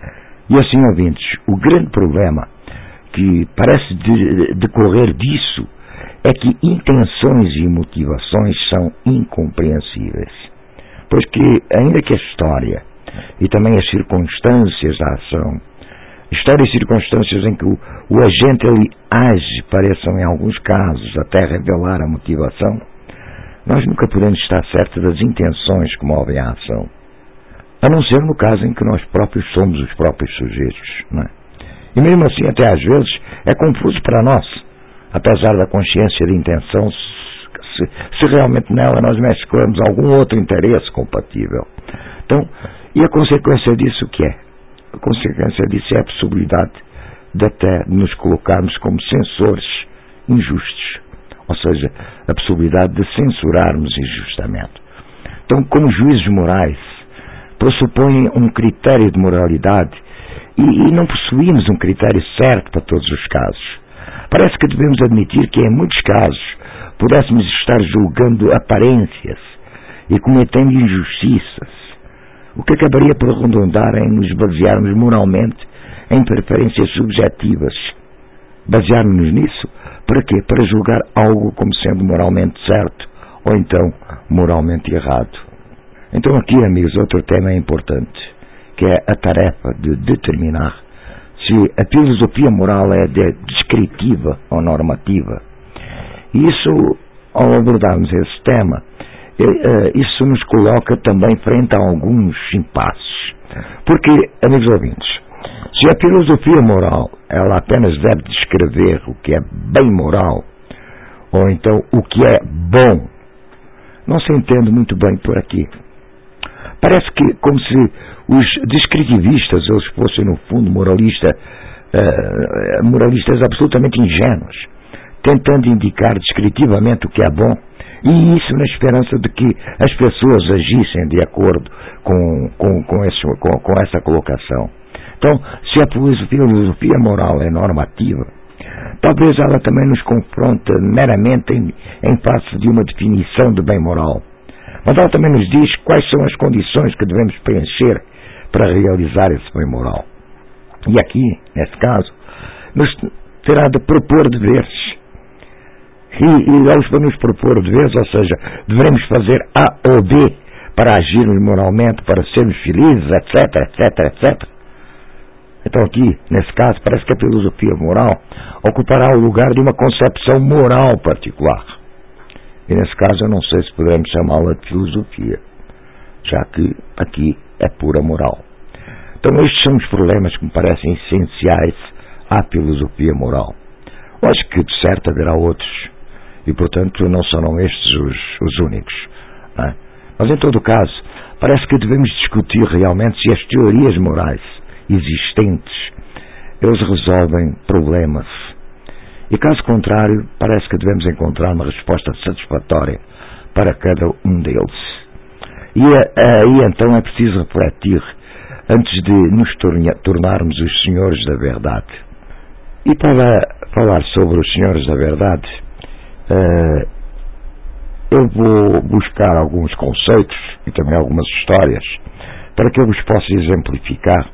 E assim, ouvintes, o grande problema que parece de, decorrer disso é que intenções e motivações são incompreensíveis. Pois que, ainda que a história e também as circunstâncias da ação, história e circunstâncias em que o, o agente ele age pareçam em alguns casos até revelar a motivação, nós nunca podemos estar certos das intenções que movem a ação, a não ser no caso em que nós próprios somos os próprios sujeitos, não é? E mesmo assim, até às vezes, é confuso para nós, apesar da consciência de intenção, se, se realmente nela nós mesclamos algum outro interesse compatível. Então, e a consequência disso o que é? A consequência disso é a possibilidade de até nos colocarmos como censores injustos, ou seja, a possibilidade de censurarmos injustamente. Então, como juízes morais, pressupõem um critério de moralidade e, e não possuímos um critério certo para todos os casos. Parece que devemos admitir que em muitos casos pudéssemos estar julgando aparências e cometendo injustiças, o que acabaria por redundar em nos basearmos moralmente em preferências subjetivas. Basearmos-nos nisso para quê? Para julgar algo como sendo moralmente certo ou então moralmente errado. Então aqui, amigos, outro tema importante, que é a tarefa de determinar se a filosofia moral é de, descritiva ou normativa. E isso, ao abordarmos esse tema, isso nos coloca também frente a alguns impasses. Porque, amigos ouvintes, se a filosofia moral ela apenas deve descrever o que é bem moral, ou então o que é bom, não se entende muito bem por aqui. Parece que como se os descritivistas eles fossem no fundo moralista, uh, moralistas absolutamente ingênuos, tentando indicar descritivamente o que é bom, e isso na esperança de que as pessoas agissem de acordo com, com, com, esse, com, com essa colocação. Então, se a filosofia moral é normativa, talvez ela também nos confronte meramente em, em face de uma definição de bem moral. Mas ela também nos diz quais são as condições que devemos preencher para realizar esse bem moral. E aqui, nesse caso, nos terá de propor deveres. E, e aos para nos propor deveres, ou seja, devemos fazer A ou B para agirmos moralmente, para sermos felizes, etc, etc, etcétera. Então aqui, nesse caso, parece que a filosofia moral ocupará o lugar de uma concepção moral particular. E nesse caso eu não sei se podemos chamá-la de filosofia, já que aqui é pura moral. Então estes são os problemas que me parecem essenciais à filosofia moral. Eu acho que de certo haverá outros, e portanto não serão estes os, os únicos. Não é? Mas em todo caso, parece que devemos discutir realmente se as teorias morais existentes, eles resolvem problemas. E caso contrário, parece que devemos encontrar uma resposta satisfatória para cada um deles. E aí então é preciso refletir antes de nos tornarmos os senhores da verdade. E para falar sobre os senhores da verdade, uh, eu vou buscar alguns conceitos e também algumas histórias para que eu vos possa exemplificar,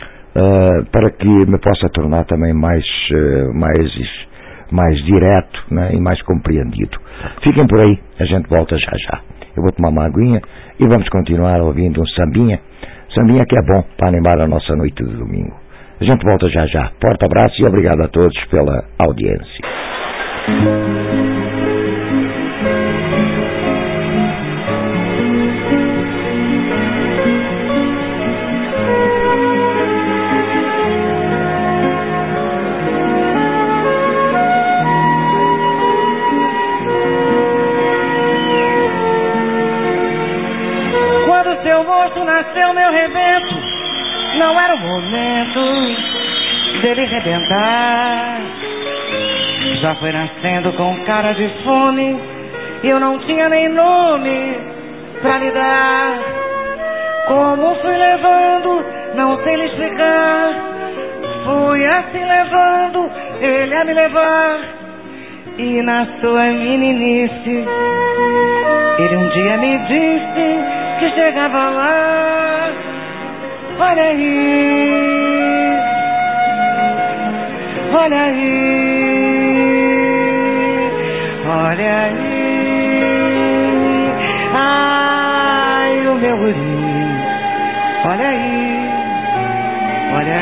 uh, para que me possa tornar também mais, uh, mais, mais direto, né, e mais compreendido. Fiquem por aí, a gente volta já já. Eu vou tomar uma aguinha e vamos continuar ouvindo um sambinha, sambinha que é bom para animar a nossa noite de domingo. A gente volta já já. Forte abraço e obrigado a todos pela audiência. Quando seu rosto nasceu, meu rebento, não era o momento dele rebentar. Já foi nascendo com cara de fome e eu não tinha nem nome pra lhe dar. Como fui levando, não sei lhe explicar. Fui assim levando ele a me levar. E na sua meninice ele um dia me disse que chegava lá. Olha aí, olha aí, olha aí, ai o meu guri, olha aí, olha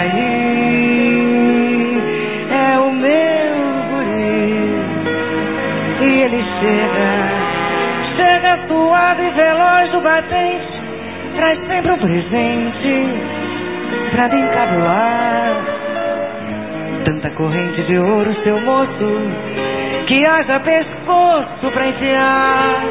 aí, é o meu guri. E ele chega, chega suave e veloz do batente, traz sempre um presente pra me encabular. Tanta corrente de ouro, seu moço, que haja pescoço pra enfiar.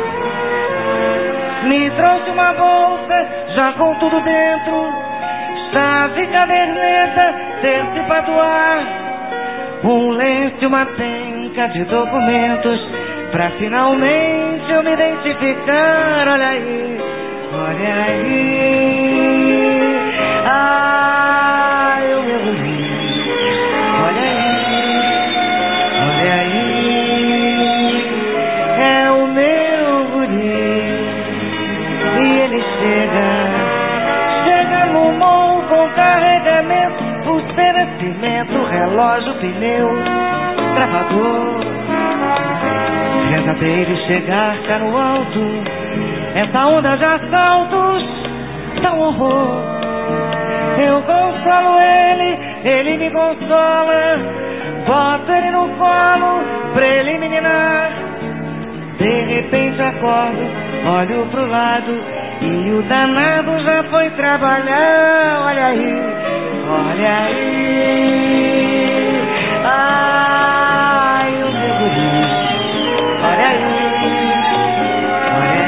Me trouxe uma bolsa, já com tudo dentro, chave, caderneta, terço pra doar, um lenço e uma penca de documentos, pra finalmente eu me identificar. Olha aí, olha aí, ai o meu guri, olha aí, olha aí, é o meu guri. E ele chega, chega no morro com carregamento, pulseira, cimento, relógio, pneu, gravador. Reza dele chegar cá no alto, essa onda de assaltos dá um horror. Eu consolo ele ele me consola. Boto ele no colo pra ele me ninar. De repente acordo, olho pro lado e o danado já foi trabalhar. Olha aí, olha aí. Ai, o meu guri. Olha aí, olha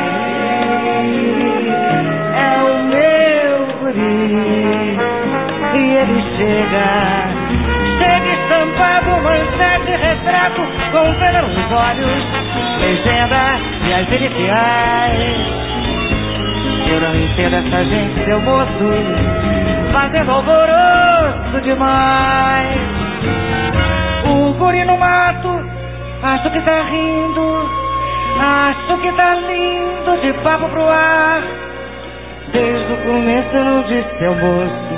aí. É o meu guri. E ele chega, chega estampado, manchete, retrato, com pena nos olhos, legenda e as iniciais. Eu não entendo essa gente, seu moço, fazendo alvoroço demais. O guri no mato, acho que tá rindo, acho que tá lindo, de papo pro ar. Desde o começo eu não disse, seu moço,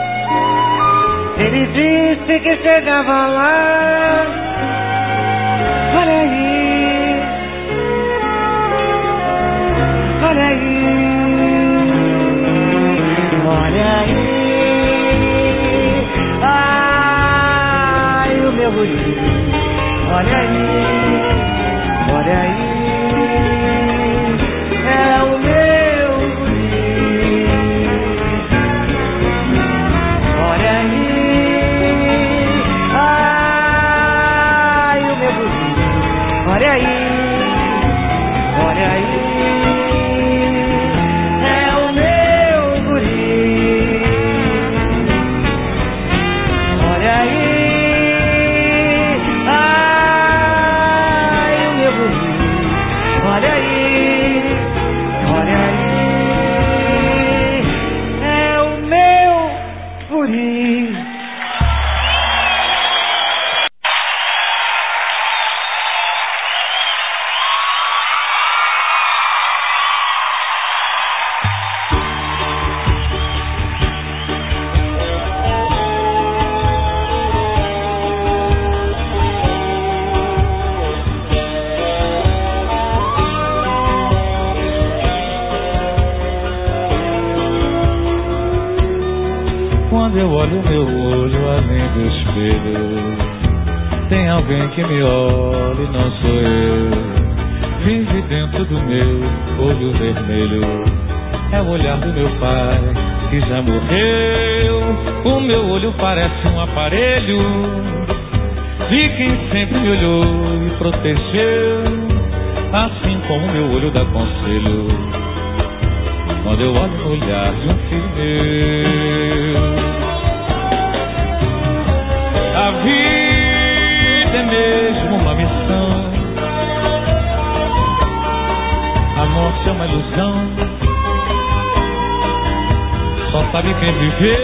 ele disse que chegava lá. Olha aí, olha aí, olha aí. Ai, o meu guri. Olha aí, olha aí. É o meu guri. Olha aí. Olha aí, olha aí, é o meu guri. Olha aí, ai, o meu guri. Olha aí, olha aí, é o meu guri. Quando eu olho meu olho além do espelho, tem alguém que me olha e não sou eu. Vive dentro do meu olho vermelho, é o olhar do meu pai que já morreu. O meu olho parece um aparelho de quem sempre me olhou e protegeu, assim como meu olho dá conselho quando eu olho no olhar de um filho meu. A vida é mesmo uma missão, a morte é uma ilusão, só sabe quem viveu,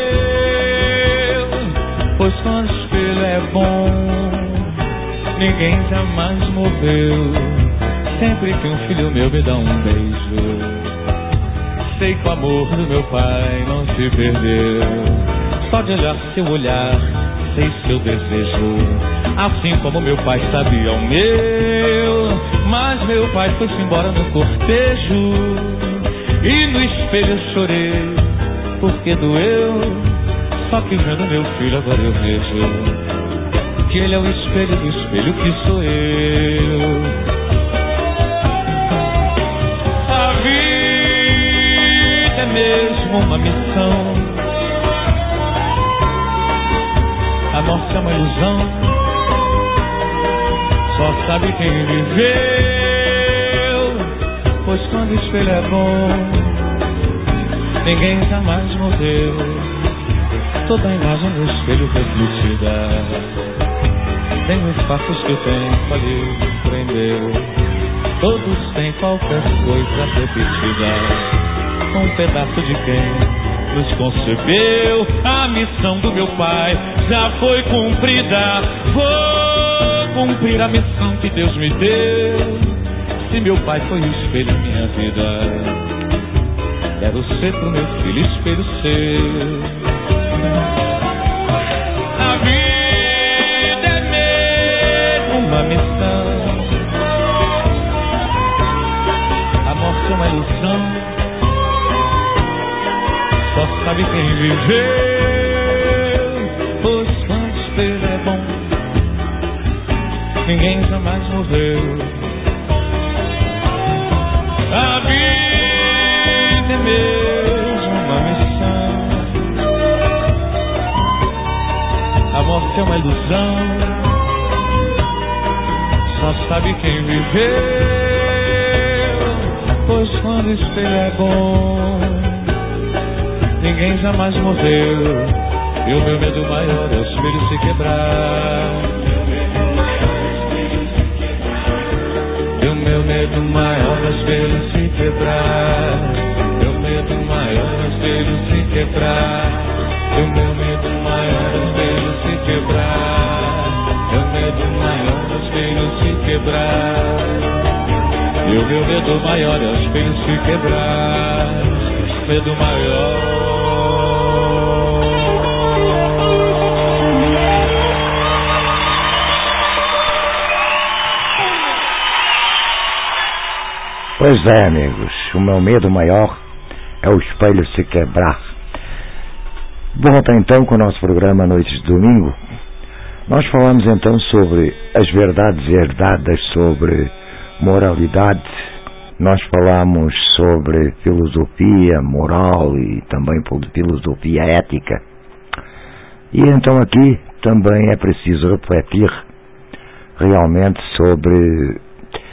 pois quando o espelho é bom, ninguém jamais morreu. Sempre que um filho meu me dá um beijo, sei que o amor do meu pai não se perdeu. Só de olhar seu olhar, sei seu desejo, assim como meu pai sabia o meu. Mas meu pai foi-se embora no cortejo, e no espelho eu chorei, porque doeu. Só que vendo meu filho agora eu vejo que ele é o espelho do espelho que sou eu. A vida é mesmo uma missão, a morte é uma ilusão, só sabe quem viveu, pois quando o espelho é bom, ninguém jamais morreu. Toda a imagem no espelho refletida tem os passos que o tempo ali prendeu. Todos têm qualquer coisa repetida, um pedaço de quem nos concebeu. A missão do meu pai já foi cumprida, vou cumprir a missão que Deus me deu. Se meu pai foi o espelho em minha vida, quero ser pro meu filho espelho seu. A vida é mesmo uma missão, a morte é uma ilusão, só sabe quem viveu, pois ninguém jamais moveu. A vida é mesmo uma missão, a morte é uma ilusão, só sabe quem viveu. Pois quando o espelho é bom, ninguém jamais moveu. E o meu medo maior é o espelho se quebrar. E o meu medo maior é o espelho se quebrar. Meu medo maior é o espelho se quebrar. E o meu medo maior é o espelho se quebrar. Meu medo maior é o espelho se quebrar. E o meu medo maior é o espelho se quebrar. Medo maior. Pois é, amigos, o meu medo maior é o espelho se quebrar. Volta então com o nosso programa Noites de Domingo. Nós falamos então sobre as verdades herdadas sobre moralidade. Nós falamos sobre filosofia moral e também filosofia ética. E então aqui também é preciso refletir realmente sobre,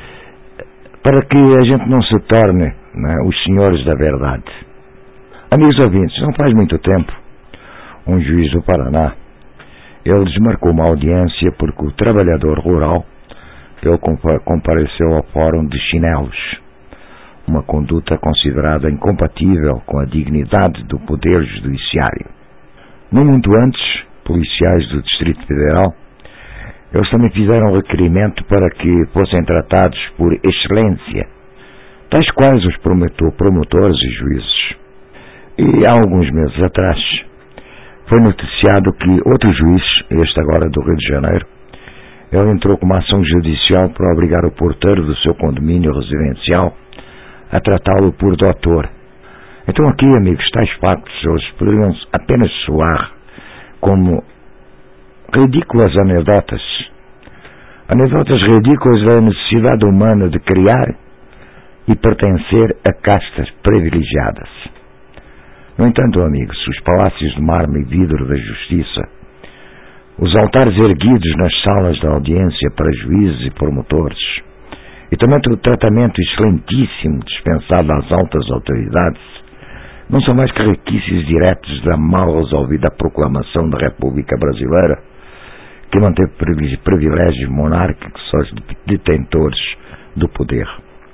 para que a gente não se torne, né, os senhores da verdade. Amigos ouvintes, não faz muito tempo, um juiz do Paraná, ele desmarcou uma audiência porque o trabalhador rural, ele compareceu ao fórum de chinelos, uma conduta considerada incompatível com a dignidade do poder judiciário. No muito antes, policiais do Distrito Federal, eles também fizeram um requerimento para que fossem tratados por excelência, tais quais os promotores e juízes. E há alguns meses atrás, foi noticiado que outro juiz, este agora do Rio de Janeiro, ele entrou com uma ação judicial para obrigar o porteiro do seu condomínio residencial a tratá-lo por doutor. Então aqui, amigos, tais factos, eles poderiam apenas soar como ridículas anedotas. Anedotas ridículas da necessidade humana de criar e pertencer a castas privilegiadas. No entanto, amigos, os palácios de mármore e vidro da justiça, os altares erguidos nas salas da audiência para juízes e promotores, e também o tratamento excelentíssimo dispensado às altas autoridades, não são mais que requisitos diretos da mal resolvida proclamação da República Brasileira, que manteve privilégios monárquicos aos detentores do poder.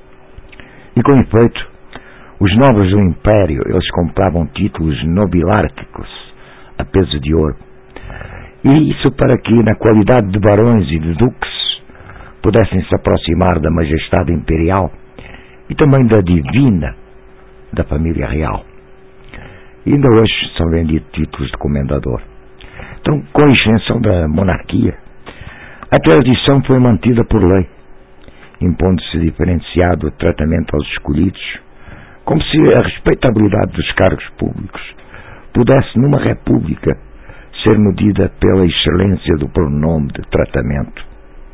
E com efeito, os nobres do Império, eles compravam títulos nobilárquicos a peso de ouro. E isso para que, na qualidade de barões e de duques, pudessem se aproximar da majestade imperial e também da divina da família real. E ainda hoje são vendidos títulos de comendador. Então, com a extensão da monarquia, a tradição foi mantida por lei, impondo-se diferenciado tratamento aos escolhidos, como se a respeitabilidade dos cargos públicos pudesse, numa república, ser medida pela excelência do pronome de tratamento.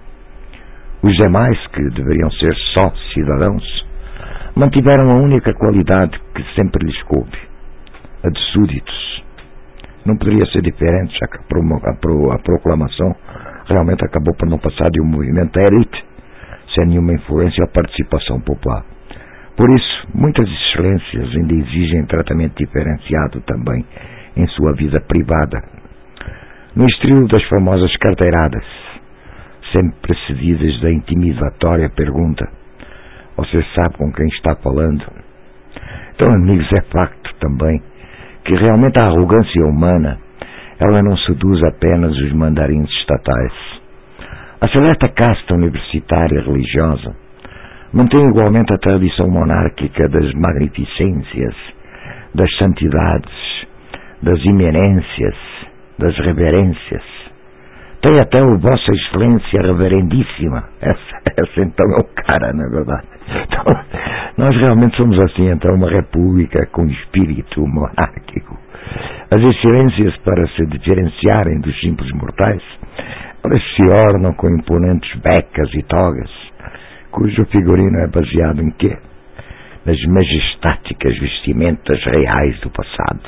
Os demais, que deveriam ser só cidadãos, mantiveram a única qualidade que sempre lhes coube, a de súditos. Não poderia ser diferente, já que a proclamação realmente acabou por não passar de um movimento da elite, sem nenhuma influência ou participação popular. Por isso, muitas excelências ainda exigem tratamento diferenciado também em sua vida privada. No estilo das famosas carteiradas, sempre precedidas da intimidatória pergunta: você sabe com quem está falando? Então, amigos, é facto também que realmente a arrogância humana, ela não seduz apenas os mandarins estatais. A seleta casta universitária religiosa mantém igualmente a tradição monárquica das magnificências, das santidades, das iminências, das reverências. Tem até o Vossa Excelência Reverendíssima. Essa, essa então é o cara, na verdade. Então, nós realmente somos assim, então, uma república com espírito monárquico. As excelências, para se diferenciarem dos simples mortais, elas se ornam com imponentes becas e togas, cujo figurino é baseado em quê? Nas majestáticas vestimentas reais do passado.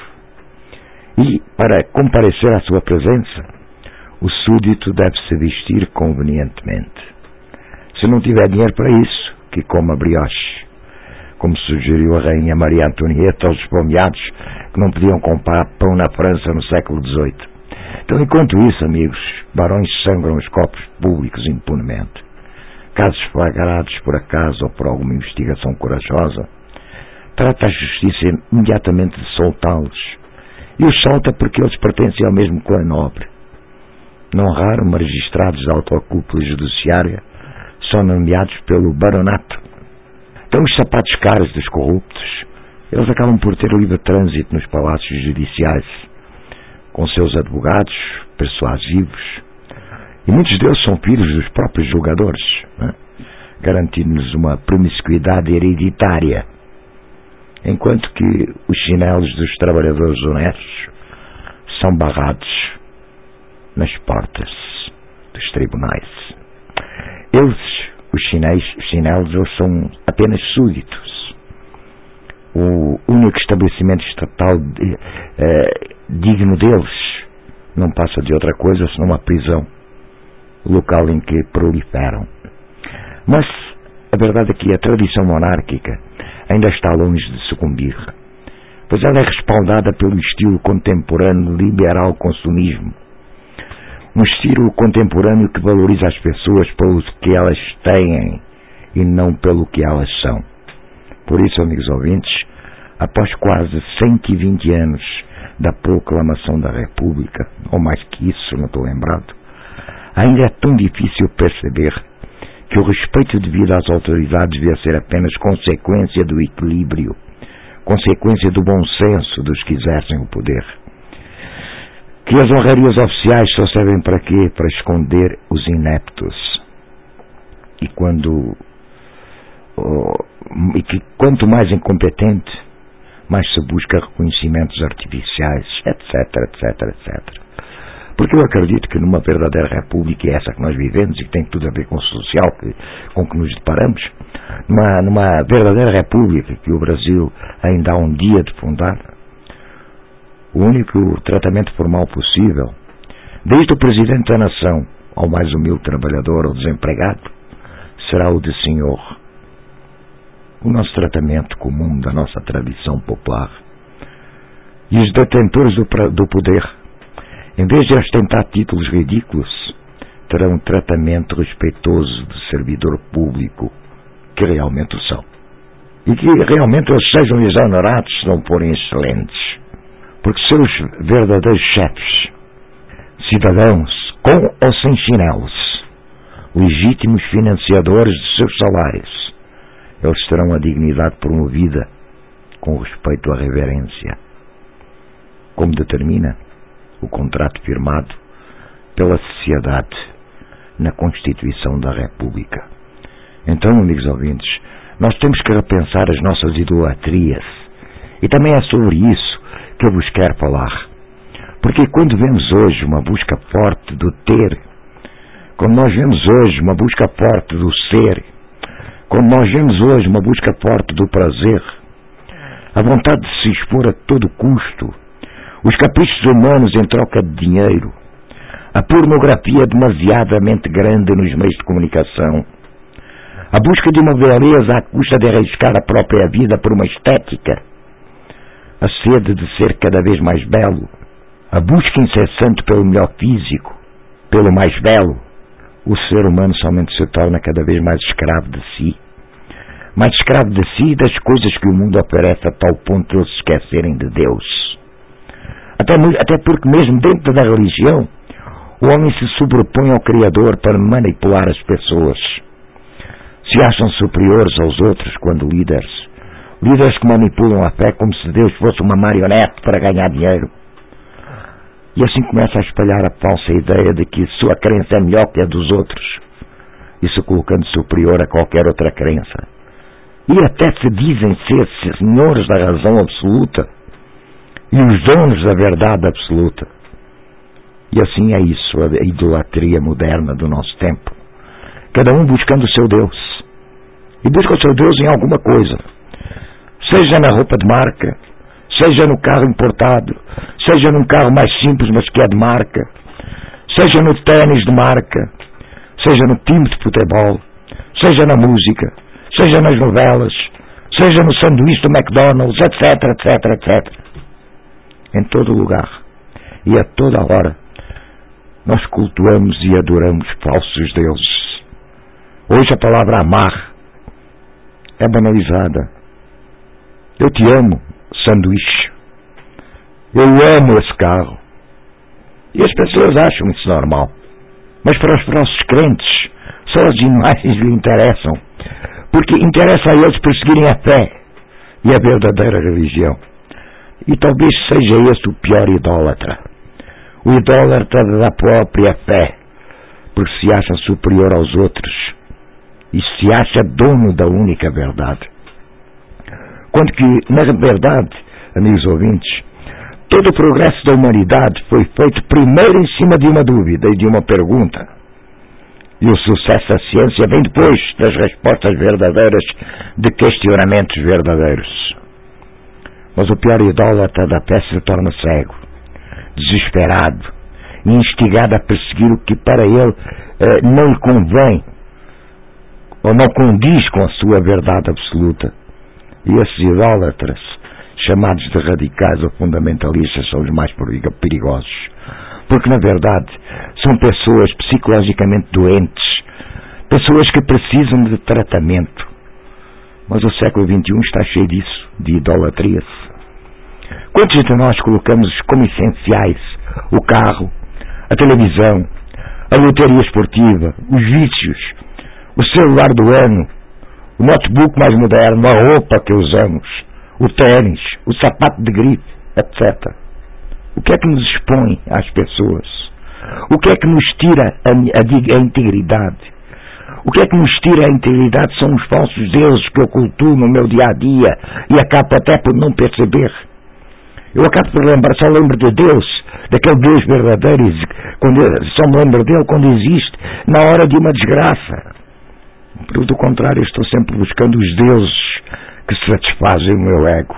E, para comparecer à sua presença, o súdito deve se vestir convenientemente. Se não tiver dinheiro para isso, que coma brioche, como sugeriu a rainha Maria Antonieta aos esfomeados que não podiam comprar pão na França no século dezoito. Então, enquanto isso, amigos, barões sangram os copos públicos impunemente. Casos flagrados por acaso ou por alguma investigação corajosa, trata a justiça imediatamente de soltá-los. E os solta porque eles pertencem ao mesmo clã nobre. Não raro, magistrados da autocúpula judiciária são nomeados pelo baronato. Então, os sapatos caros dos corruptos, eles acabam por ter livre trânsito nos palácios judiciais, com seus advogados persuasivos, e muitos deles são filhos dos próprios julgadores, né? Garantindo-nos uma promiscuidade hereditária, enquanto que os chinelos dos trabalhadores honestos são barrados nas portas dos tribunais. Eles, os chinelos, chinelos eles são apenas súditos. O único estabelecimento estatal de, eh, digno deles não passa de outra coisa senão uma prisão, o local em que proliferam. Mas a verdade é que a tradição monárquica ainda está longe de sucumbir, pois ela é respaldada pelo estilo contemporâneo liberal consumismo, um estilo contemporâneo que valoriza as pessoas pelo que elas têm e não pelo que elas são. Por isso, amigos ouvintes, após quase cento e vinte anos da proclamação da República, ou mais que isso, não estou lembrado, ainda é tão difícil perceber que o respeito devido às autoridades devia ser apenas consequência do equilíbrio, consequência do bom senso dos que exercem o poder. Que as honrarias oficiais só servem para quê? Para esconder os ineptos. E quando oh, e que quanto mais incompetente, mais se busca reconhecimentos artificiais, etc, etc, etcétera. Porque eu acredito que numa verdadeira república, e essa que nós vivemos e que tem tudo a ver com o social que, com que nos deparamos, numa, numa verdadeira república que o Brasil ainda há um dia de fundar, o único tratamento formal possível, desde o presidente da nação ao mais humilde trabalhador ou desempregado, será o de senhor. O nosso tratamento comum da nossa tradição popular. E os detentores do, do poder, em vez de ostentar títulos ridículos, terão um tratamento respeitoso de servidor público, que realmente o são. E que realmente eles sejam exonerados se não forem excelentes. Porque seus verdadeiros chefes, cidadãos com ou sem chinelos, legítimos financiadores de seus salários, eles terão a dignidade promovida com respeito à reverência, como determina o contrato firmado pela sociedade na Constituição da República. Então, amigos ouvintes, nós temos que repensar as nossas idolatrias, e também é sobre isso que eu vos quero falar. Porque quando vemos hoje uma busca forte do ter, quando nós vemos hoje uma busca forte do ser, quando nós vemos hoje uma busca forte do prazer, a vontade de se expor a todo custo, os caprichos humanos em troca de dinheiro, a pornografia demasiadamente grande nos meios de comunicação, a busca de uma beleza à custa de arriscar a própria vida por uma estética, a sede de ser cada vez mais belo, a busca incessante pelo melhor físico, pelo mais belo, o ser humano somente se torna cada vez mais escravo de si, mais escravo de si e das coisas que o mundo oferece a tal ponto de eles se esquecerem de Deus. Até, até porque mesmo dentro da religião, o homem se sobrepõe ao Criador para manipular as pessoas. Se acham superiores aos outros quando líderes, líderes que manipulam a fé como se Deus fosse uma marionete para ganhar dinheiro. E assim começa a espalhar a falsa ideia de que sua crença é melhor que a dos outros, e se colocando superior a qualquer outra crença. E até se dizem ser senhores da razão absoluta e os donos da verdade absoluta. E assim é isso, a idolatria moderna do nosso tempo. Cada um buscando o seu Deus. E busca o seu Deus em alguma coisa. Seja na roupa de marca, seja no carro importado, seja num carro mais simples, mas que é de marca, seja no ténis de marca, seja no time de futebol, seja na música, seja nas novelas, seja no sanduíche do McDonald's, etc, etc, etcétera. Em todo lugar e a toda hora nós cultuamos e adoramos falsos deuses. Hoje a palavra amar é banalizada. Eu te amo, sanduíche. Eu amo esse carro. E as pessoas acham isso normal. Mas para os nossos crentes, só as imagens lhe interessam. Porque interessa a eles perseguirem a fé e a verdadeira religião. E talvez seja esse o pior idólatra. O idólatra da própria fé. Porque se acha superior aos outros. E se acha dono da única verdade. Quando que, na verdade, amigos ouvintes, todo o progresso da humanidade foi feito primeiro em cima de uma dúvida e de uma pergunta. E o sucesso da ciência vem depois das respostas verdadeiras de questionamentos verdadeiros. Mas o pior idólatra da fé se torna cego, desesperado e instigado a perseguir o que para ele eh, não lhe convém ou não condiz com a sua verdade absoluta. E esses idólatras, chamados de radicais ou fundamentalistas, são os mais perigosos. Porque, na verdade, são pessoas psicologicamente doentes, pessoas que precisam de tratamento. Mas o século vinte e um está cheio disso, de idolatrias. Quantos de nós colocamos como essenciais o carro, a televisão, a loteria esportiva, os vícios, o celular do ano, o notebook mais moderno, a roupa que usamos, o tênis, o sapato de grife, etcétera. O que é que nos expõe às pessoas? O que é que nos tira a, a, a integridade? O que é que nos tira a integridade são os falsos deuses que eu cultuo no meu dia-a-dia e acabo até por não perceber. Eu acabo por lembrar, só lembro de Deus, daquele Deus verdadeiro, quando, só me lembro dele quando existe, na hora de uma desgraça. Pelo contrário, estou sempre buscando os deuses que satisfazem o meu ego.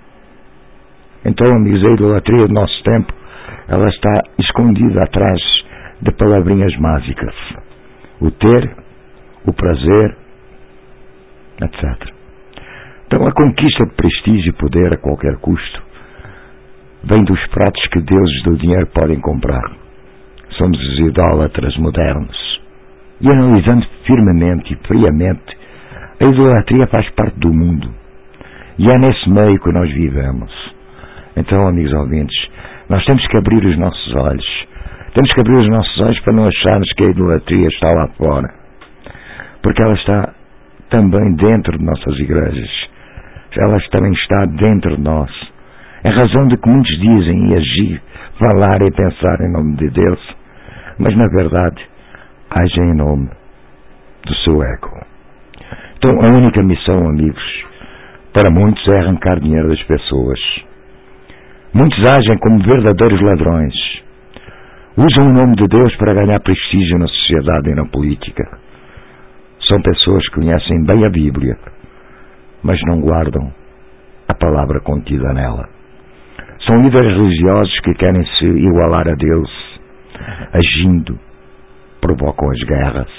Então, amigos, a idolatria do nosso tempo, ela está escondida atrás de palavrinhas mágicas. O ter, o prazer, etcétera. Então, a conquista de prestígio e poder a qualquer custo vem dos pratos que deuses do dinheiro podem comprar. Somos os idólatras modernos. E analisando firmemente e friamente, a idolatria faz parte do mundo. E é nesse meio que nós vivemos. Então, amigos ouvintes, nós temos que abrir os nossos olhos. Temos que abrir os nossos olhos para não acharmos que a idolatria está lá fora. Porque ela está também dentro de nossas igrejas. Ela também está dentro de nós. É razão de que muitos dizem e agir, falar e pensar em nome de Deus. Mas, na verdade, agem em nome do seu ego. Então, a única missão, amigos, para muitos é arrancar dinheiro das pessoas. Muitos agem como verdadeiros ladrões. Usam o nome de Deus para ganhar prestígio na sociedade e na política. São pessoas que conhecem bem a Bíblia, mas não guardam a palavra contida nela. São líderes religiosos que querem se igualar a Deus, agindo, provocam as guerras.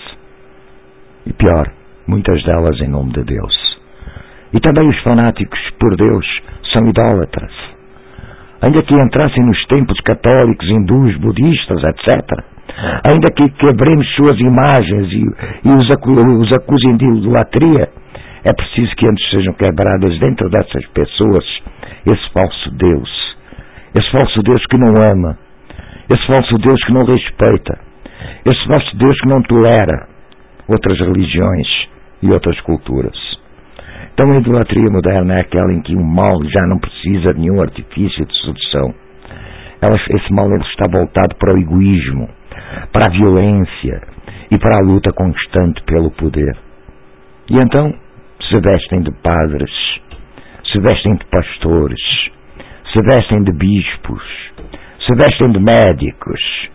E pior, muitas delas em nome de Deus. E também os fanáticos por Deus são idólatras. Ainda que entrassem nos templos católicos, hindus, budistas, etcétera, ainda que quebremos suas imagens e, e os, acu os acusem de idolatria, é preciso que antes sejam quebradas dentro dessas pessoas esse falso Deus. Esse falso Deus que não ama. Esse falso Deus que não respeita. Esse falso Deus que não tolera outras religiões e outras culturas. Então a idolatria moderna é aquela em que o mal já não precisa de nenhum artifício de sedução. Ela, esse mal ele está voltado para o egoísmo, para a violência e para a luta constante pelo poder. E então se vestem de padres, se vestem de pastores, se vestem de bispos, se vestem de médicos,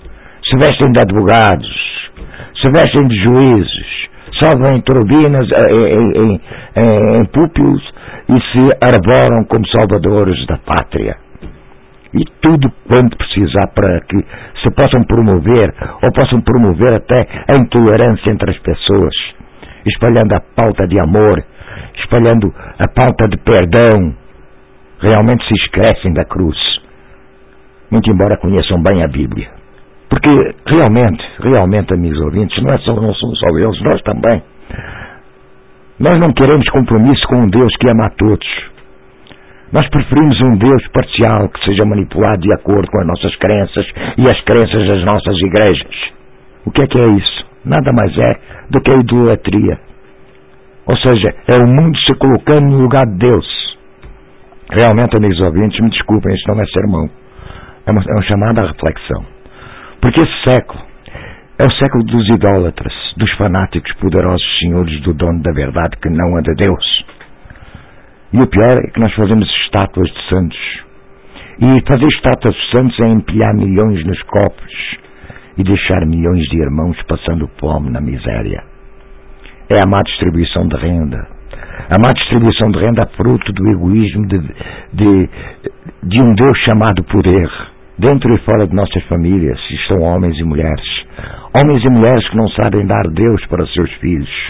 se vestem de advogados, se vestem de juízes, sobem em turbinas, em, em, em, em púlpitos e se arboram como salvadores da pátria. E tudo quanto precisar para que se possam promover, ou possam promover até a intolerância entre as pessoas, espalhando a pauta de amor, espalhando a pauta de perdão, realmente se esquecem da cruz. Muito embora conheçam bem a Bíblia. Porque realmente, realmente, amigos ouvintes, não, é só, não somos só eles, nós também. Nós não queremos compromisso com um Deus que ama a todos. Nós preferimos um Deus parcial que seja manipulado de acordo com as nossas crenças e as crenças das nossas igrejas. O que é que é isso? Nada mais é do que a idolatria. Ou seja, é o mundo se colocando no lugar de Deus. Realmente, amigos ouvintes, me desculpem, isto não é sermão. É uma, é uma chamada à reflexão. Porque esse século é o século dos idólatras, dos fanáticos poderosos senhores do dono da verdade que não é de Deus. E o pior é que nós fazemos estátuas de santos. E fazer estátuas de santos é empilhar milhões nos cofres e deixar milhões de irmãos passando fome na miséria. É a má distribuição de renda. A má distribuição de renda é fruto do egoísmo de, de, de um Deus chamado poder. Dentro e fora de nossas famílias estão homens e mulheres. Homens e mulheres que não sabem dar Deus para seus filhos.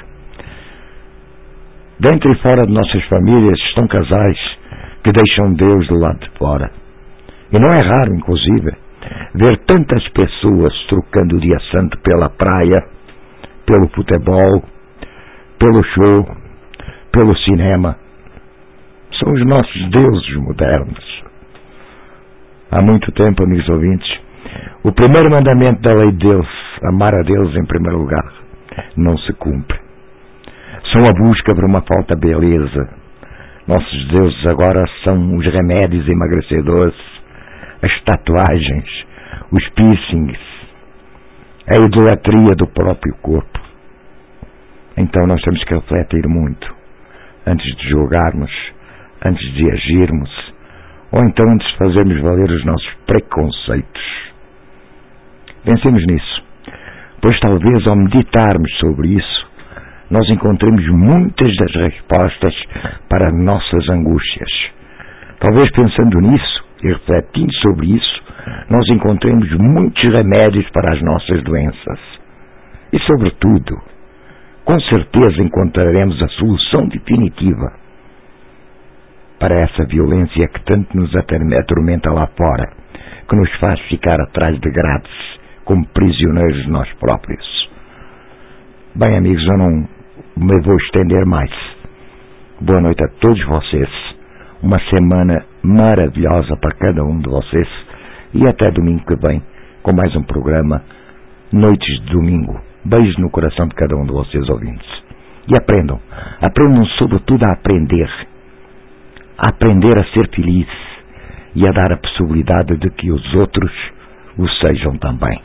Dentro e fora de nossas famílias estão casais que deixam Deus do lado de fora. E não é raro, inclusive, ver tantas pessoas trocando o dia santo pela praia, pelo futebol, pelo show, pelo cinema. São os nossos deuses modernos. Há muito tempo, amigos ouvintes, o primeiro mandamento da lei de Deus, amar a Deus em primeiro lugar, não se cumpre. São a busca por uma falta beleza. Nossos deuses agora são os remédios emagrecedores, as tatuagens, os piercings, a idolatria do próprio corpo. Então nós temos que refletir muito antes de julgarmos, antes de agirmos, ou então antes de fazermos valer os nossos preconceitos. Pensemos nisso, pois talvez ao meditarmos sobre isso, nós encontremos muitas das respostas para nossas angústias. Talvez pensando nisso e refletindo sobre isso, nós encontremos muitos remédios para as nossas doenças. E, sobretudo, com certeza encontraremos a solução definitiva para essa violência que tanto nos atormenta lá fora, que nos faz ficar atrás de grades como prisioneiros de nós próprios. Bem, amigos, eu não me vou estender mais. Boa noite a todos vocês. Uma semana maravilhosa para cada um de vocês. E até domingo que vem, com mais um programa Noites de Domingo. Beijo no coração de cada um de vocês ouvintes. E aprendam. Aprendam sobretudo a aprender. A aprender a ser feliz. E a dar a possibilidade de que os outros o sejam também.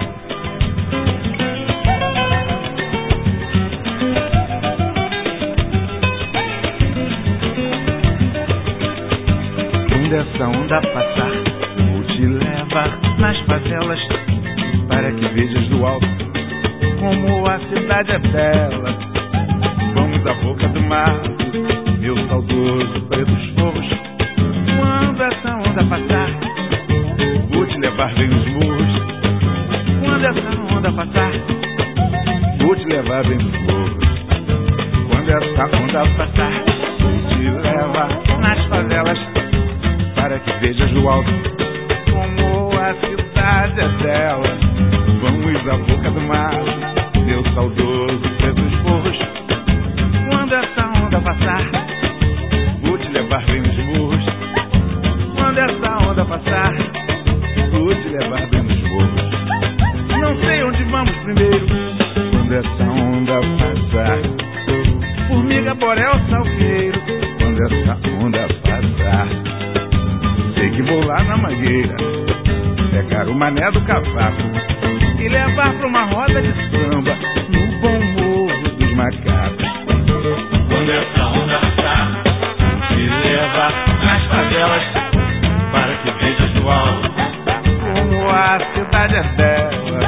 Quando essa onda passar, vou te levar nas favelas, para que vejas do alto como a cidade é bela. Vamos à boca do mar, meu saudoso Pretos Forros. Quando essa onda passar, vou te levar bem nos morros. Quando essa onda passar, vou te levar bem nos morros. Quando essa onda passar, vou te levar nas favelas, para que vejas do alto como a cidade é bela. Vamos à boca do mar, meu saudoso Pretos Forros. Quando essa onda passar, vou te levar bem nos morros. Quando essa onda passar, vou te levar bem nos morros. Não sei onde vamos primeiro, quando essa onda passar. Formiga, borel, salgueiro, quando essa onda passar. Sei que vou lá na mangueira, pegar o mané do cavaco e levar pra uma roda de samba no bom morro dos macacos. Quando essa onda passar, te levar nas favelas, para que vejas do alto como a cidade é bela.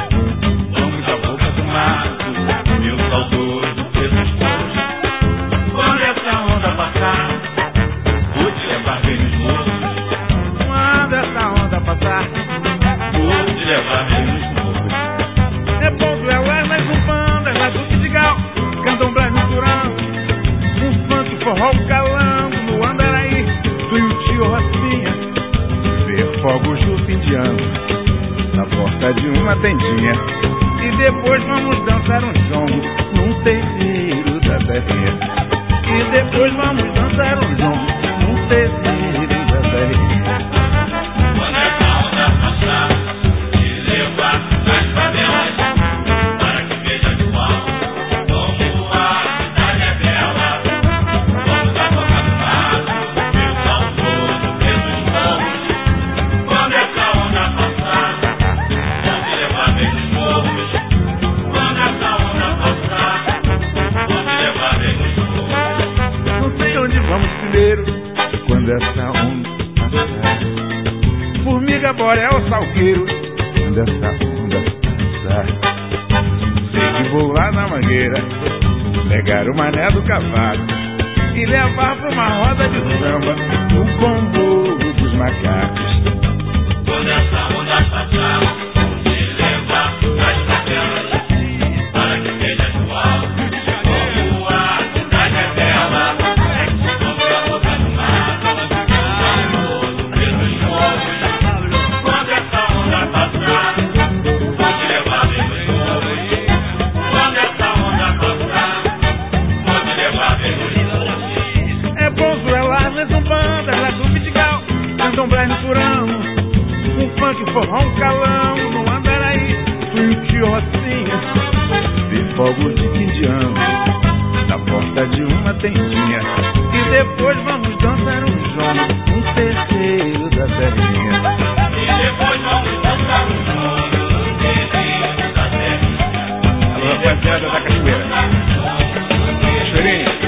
saudoso pelos morros. Quando essa onda passar, vou te levar bem nos morros. Quando essa onda passar, vou te levar bem nos morros. É ponto, é lá, mais um banda, mais um vidigal, candomblé misturando, um funk forró calando no Andaraí, tu e o tio Rocinha, ver fogos no fim de ano, na porta de uma tendinha, e depois vamos dançar um jongo num terreiro da terrinha, e depois vamos dançar um jongo num terreiro da terrinha. Quando essa onda passar, te levar nas favelas, para que veja de alto como a cidade é bela. Vamos a tocar no mato, meu saudoso pelos morros. Quando essa onda passar, vou te levar bem nos morros. Quando essa onda passar, vou te levar bem nos morros. Não sei onde vamos primeiro, quando essa onda passar. Formiga, boreal, salgueiro, quando essa onda passar. Sei que vou lá na mangueira, pegar o mané do cavalo e levar pra uma roda de samba o combo dos macacos. Quando essa onda passar, vou te levar nas favelas, para que veja do alto como a cidade é bela. Vamos a tocar no mato, saudoso pelos morros. Quando essa onda passar, vou te levar bem nos morros. Quando essa onda passar, vou te levar bem nos morros. É bom zoelar, mas um banda, lá do vidigal, candomblé misturando, um funk forró calão no Andaraí, tu e o tio Rocinha, ver fogos de fim de ano, na porta de uma tendinha, e depois vamos dançar um jongo num terceiro da terrinha. E depois vamos dançar um jongo num terreiro da terrinha. Alô, rapaziada da Cachoeira. Cachoeirinha,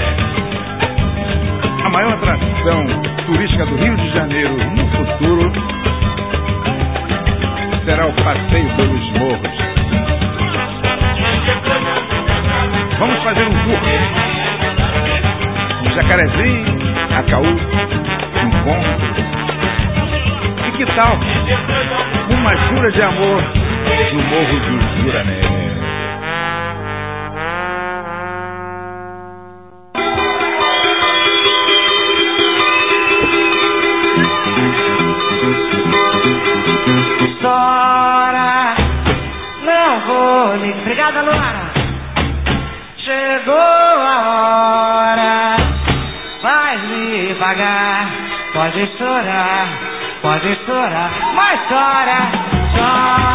a maior atração turística do Rio de Janeiro no futuro será o passeio pelos morros. Vamos fazer um tour em Jacarezinho, Acaú, Encontro. E que tal uma jura de amor no Morro do Jurané? Chora, não vou me esfregar da Luara. Chegou a hora, vai me pagar. Pode chorar, pode chorar, mas chora, chora.